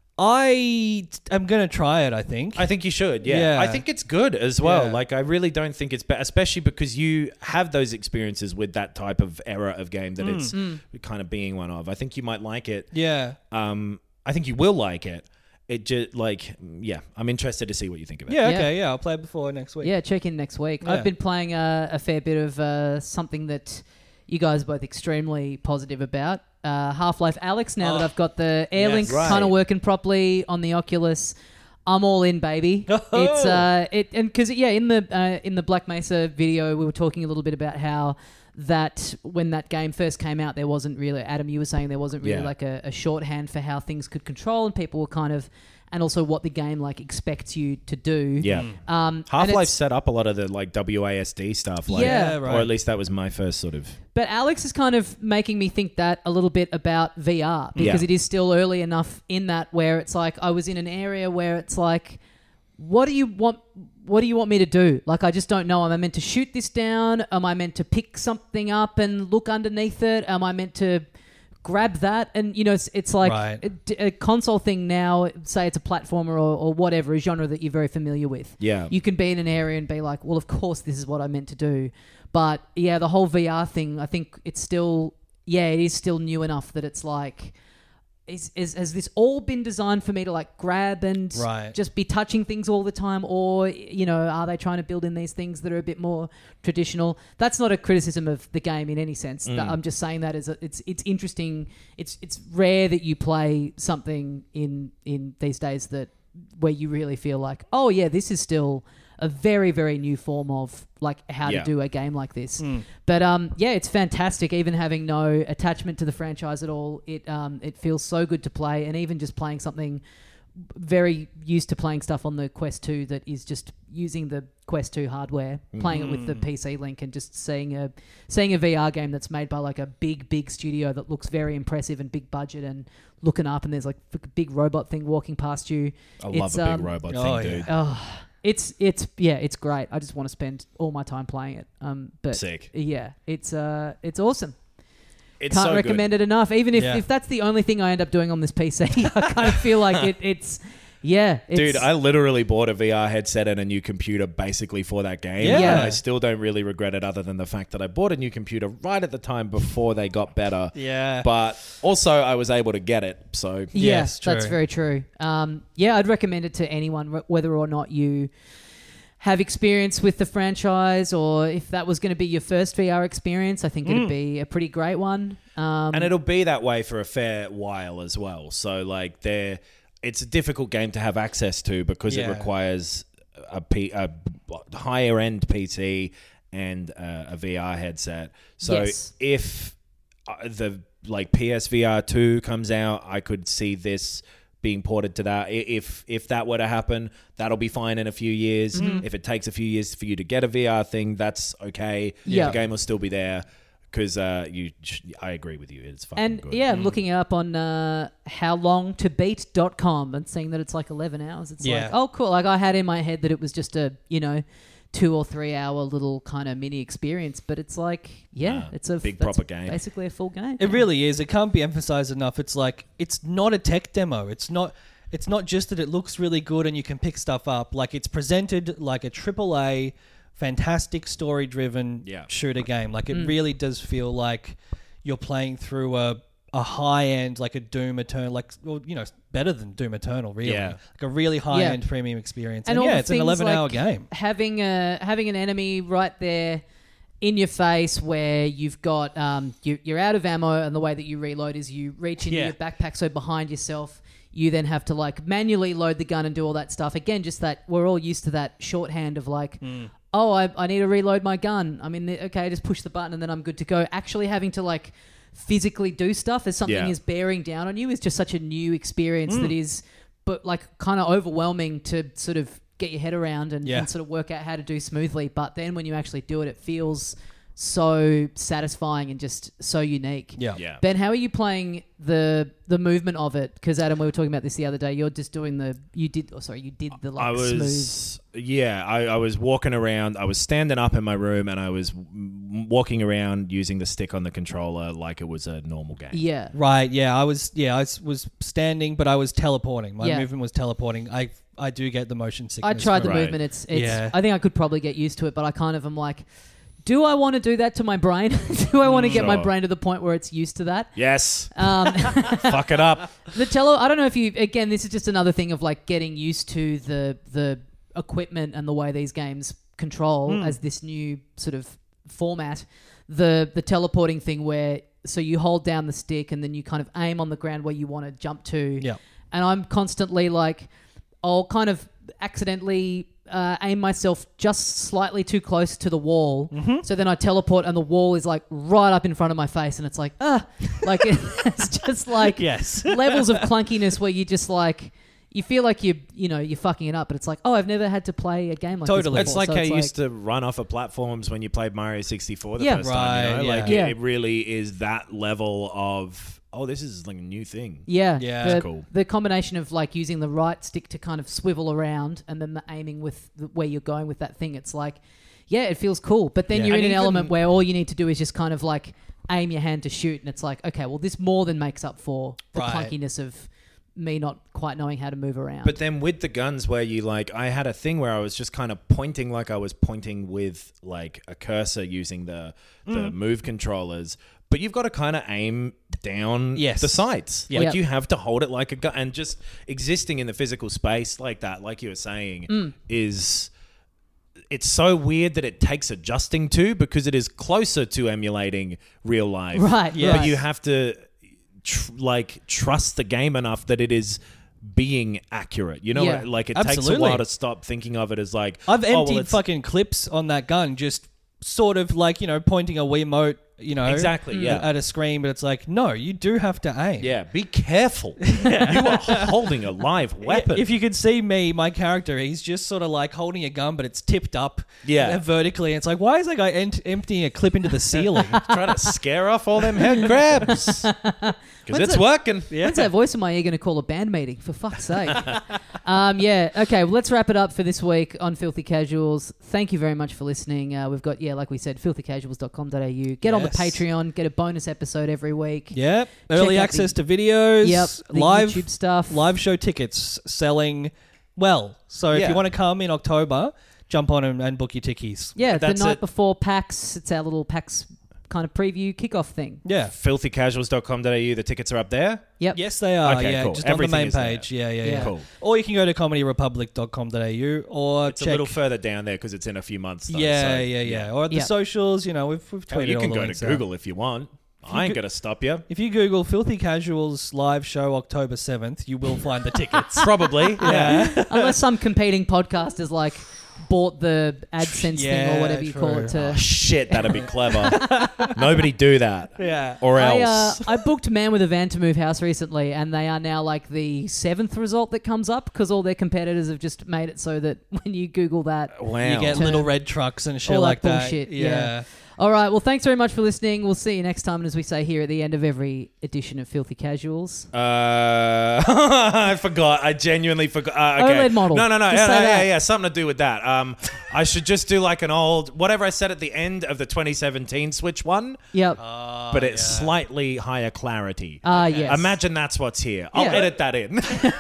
I am gonna try it. I think. I think you should, yeah. Yeah. I think it's good as well. Yeah. Like, I really don't think it's bad, especially because you have those experiences with that type of era of game that it's kind of being one of. I think you might like it. yeah. Um, I think you will like it. It just, like, yeah, I'm interested to see what you think of it. Yeah. Yeah. Okay. Yeah. I'll play it before next week. Yeah, check in next week. Yeah. I've been playing uh, a fair bit of uh, something that you guys are both extremely positive about. Uh, Half-Life Alyx, now that Oh, I've got the Air yes. Link Right. kind of working properly on the Oculus, I'm all in, baby. Oh. It's uh, it and because yeah, in the uh, in the Black Mesa video, we were talking a little bit about how that when that game first came out, there wasn't really Adam. You were saying there wasn't really Yeah. like a, a shorthand for how things could control, and people were kind of, and also what the game like expects you to do. Yeah. Um, and Half-Life it's- set up a lot of the, like, W A S D stuff. Like, Yeah, right. Or at least that was my first sort of... But Alex is kind of making me think that a little bit about V R because Yeah. it is still early enough in that where it's like I was in an area where it's like, what do you want? What do you want me to do? Like, I just don't know. Am I meant to shoot this down? Am I meant to pick something up and look underneath it? Am I meant to grab that? And, you know, it's, it's like Right. a, a console thing now, say it's a platformer or, or whatever, a genre that you're very familiar with. Yeah. You can be in an area and be like, well, of course, this is what I meant to do. But yeah, the whole V R thing, I think it's still, yeah, it is still new enough that it's like, is, is has this all been designed for me to like grab and Right. just be touching things all the time? Or, you know, are they trying to build in these things that are a bit more traditional? That's not a criticism of the game in any sense. Th- I'm just saying that as a, it's it's interesting. It's it's rare that you play something in in these days that where you really feel like, oh yeah, this is still a very, very new form of like how Yeah. to do a game like this. But um, yeah, it's fantastic. Even having no attachment to the franchise at all, it um, it feels so good to play. And even just playing something very used to playing stuff on the Quest two that is just using the Quest two hardware, playing it with the P C link, and just seeing a seeing a V R game that's made by like a big, big studio that looks very impressive and big budget, and looking up and there's like a big robot thing walking past you. I love It's, a big um, robot oh, thing, yeah. dude. Oh, it's it's yeah, it's great. I just want to spend all my time playing it. Um, but Sick. yeah, it's uh, it's awesome. It's Can't so recommend it enough. Even if, Yeah. if that's the only thing I end up doing on this P C, I kind of feel like it, it's Yeah, it's, Dude, I literally bought a V R headset and a new computer basically for that game. Yeah. And I still don't really regret it other than the fact that I bought a new computer right at the time before they got better. Yeah. But also I was able to get it. So yeah, Yes, that's true. very true. Um, yeah, I'd recommend it to anyone, wh- whether or not you have experience with the franchise or if that was going to be your first V R experience. I think it'd be a pretty great one. Um, and it'll be that way for a fair while as well. So like they're it's a difficult game to have access to because Yeah. it requires a, P, a higher end P C and uh, a V R headset. So Yes. if uh, the like P S V R two comes out, I could see this being ported to that. I- If if that were to happen, that'll be fine in a few years. Mm-hmm. If it takes a few years for you to get a V R thing, that's okay. Yeah. The game will still be there. Because uh, you, I agree with you. It's fucking and good. yeah, I'm looking it up on uh, how long to beat dot com and seeing that it's like eleven hours. It's Yeah. like, oh, cool. Like I had in my head that it was just a, you know, two or three hour little kind of mini experience, but it's like, yeah, Nah, it's a big that's proper game. basically a full game. It really is. It can't be emphasized enough. It's like it's not a tech demo. It's not. It's not just that it looks really good and you can pick stuff up. Like it's presented like a triple A, fantastic story-driven Yeah. shooter game. Like it really does feel like you're playing through a a high-end like a Doom Eternal, like well, you know, better than Doom Eternal, really. Yeah. Like a really high-end premium experience. And, all yeah, the it's an things eleven-hour like game. Having a having an enemy right there in your face where you've got um you, you're out of ammo, and the way that you reload is you reach into Yeah. your backpack, so behind yourself. You then have to like manually load the gun and do all that stuff. Again, just that we're all used to that shorthand of like, oh, I, I need to reload my gun. I mean, okay, just push the button and then I'm good to go. Actually having to like physically do stuff as something Yeah. is bearing down on you is just such a new experience that is, but like kind of overwhelming to sort of get your head around and, Yeah. and sort of work out how to do smoothly. But then when you actually do it, it feels so satisfying and just so unique. Yeah. Yeah. Ben, how are you playing the the movement of it? Because Adam, we were talking about this the other day. You're just doing the you did. Oh, sorry, you did the like I was, smooth. yeah, I, I was walking around. I was standing up in my room and I was w- walking around using the stick on the controller like it was a normal game. Yeah, Right, yeah, I was yeah, I was, was standing, but I was teleporting. My Yeah. movement was teleporting. I I do get the motion sickness. I tried the from it. Right. movement. It's it's. Yeah. I think I could probably get used to it, but I kind of am like, do I want to do that to my brain? do I want to get my Sure. brain to the point where it's used to that? Yes. Um, Fuck it up. the tele. I don't know if you. Again, this is just another thing of like getting used to the the equipment and the way these games control as this new sort of format. The the teleporting thing where so you hold down the stick and then you kind of aim on the ground where you want to jump to. Yeah. And I'm constantly like, I'll kind of accidentally uh, aim myself just slightly too close to the wall. Mm-hmm. So then I teleport and the wall is like right up in front of my face and it's like, ah, like it's just like Yes. levels of clunkiness where you just like, you feel like you you know, you're fucking it up, but it's like, oh, I've never had to play a game like Totally. this It's before. like So how it's you used to run off of platforms when you played Mario sixty-four the Yeah. first time. You Right, know? Like yeah. it, it really is that level of, oh, this is like a new thing. Yeah, Yeah. the, That's cool. the combination of like using the right stick to kind of swivel around and then the aiming with the, where you're going with that thing, it's like, yeah, it feels cool. But then Yeah. you're in And an even- element where all you need to do is just kind of like aim your hand to shoot, and it's like, okay, well, this more than makes up for the Right. clunkiness of me not quite knowing how to move around. But then with the guns where you like, I had a thing where I was just kind of pointing like I was pointing with like a cursor using the the move controllers. But you've got to kind of aim down Yes. the sights. Yeah. Like Yep. you have to hold it like a gun. And just existing in the physical space like that, like you were saying, is... It's so weird that it takes adjusting to because it is closer to emulating real life. Right, Yeah. But you have to tr- like trust the game enough that it is being accurate. You know, Yeah. like it takes a Absolutely. while to stop thinking of it as like I've oh, well, emptied it's- fucking clips on that gun, just sort of like, you know, pointing a Wiimote, you know, Exactly, yeah. at a screen, but it's like, no, you do have to aim. Yeah, be careful. You are holding a live weapon. If you could see me, my character, he's just sort of like holding a gun, but it's tipped up Yeah. uh, vertically. It's like, why is that guy ent- emptying a clip into the ceiling? trying to scare off all them head grabs because it's it- working. When's that voice in my ear going to call a band meeting? For fuck's sake. um, yeah. Okay. Well, let's wrap it up for this week on Filthy Casuals. Thank you very much for listening. Uh, we've got, yeah, like we said, filthy casuals dot com dot a u. Get on the Yes. Yes. Patreon, get a bonus episode every week. Yep. Early out access the- to videos. Yep, the live YouTube stuff. Live show tickets selling well. So if Yeah. you want to come in October, jump on and, and book your tickies. Yeah, the That's night it. before PAX, it's our little PAX kind of preview kickoff thing. Yeah. filthy casuals dot com dot a u. The tickets are up there. Yep. Yes, they are. Okay, yeah, cool. just Everything on the main is there. page. Yeah, yeah, Yeah. yeah. Cool. Or you can go to comedy republic dot com dot a u or It's check. a little further down there because it's in a few months. Though, yeah, so, yeah, yeah, Or the Yeah. socials, you know, we've we've Hell, tweeted you all can the go links to out. Google if you want. I ain't go- gonna stop you. If you Google Filthy Casuals live show October seventh, you will find the tickets. Probably. Yeah. Unless some competing podcast is like bought the AdSense thing Yeah, or whatever you call true. it to. Oh, shit, that'd be clever. Nobody do that. Yeah. Or I, uh, else. I booked Man with a Van to move house recently, and they are now like the seventh result that comes up because all their competitors have just made it so that when you Google that, wow. You get Turn- little red trucks and shit all that like that. bullshit, Yeah. yeah. All right. Well, thanks very much for listening. We'll see you next time. And as we say here at the end of every edition of Filthy Casuals, Uh, I forgot. I genuinely forgot. Uh, okay. OLED model. No, no, no. Just Yeah, say yeah, that. yeah, yeah. Something to do with that. Um, I should just do like an old whatever I said at the end of the twenty seventeen Switch one, yep. but it's slightly higher clarity. Ah, yes. Imagine that's what's here. I'll Yeah. edit that in.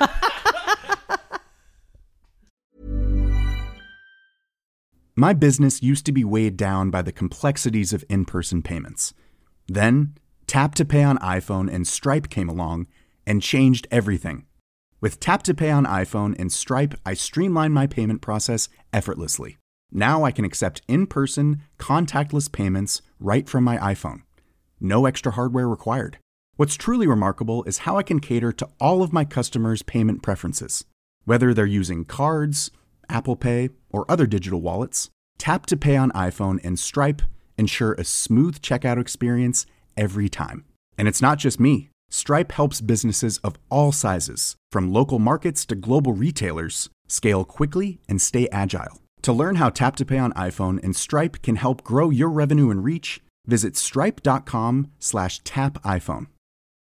My business used to be weighed down by the complexities of in-person payments. Then, Tap to Pay on iPhone and Stripe came along and changed everything. With Tap to Pay on iPhone and Stripe, I streamlined my payment process effortlessly. Now I can accept in-person, contactless payments right from my iPhone. No extra hardware required. What's truly remarkable is how I can cater to all of my customers' payment preferences. Whether they're using cards, Apple Pay, or other digital wallets, Tap to Pay on iPhone and Stripe ensure a smooth checkout experience every time. And it's not just me. Stripe helps businesses of all sizes, from local markets to global retailers, scale quickly and stay agile. To learn how Tap to Pay on iPhone and Stripe can help grow your revenue and reach, visit stripe.com slash tap iPhone.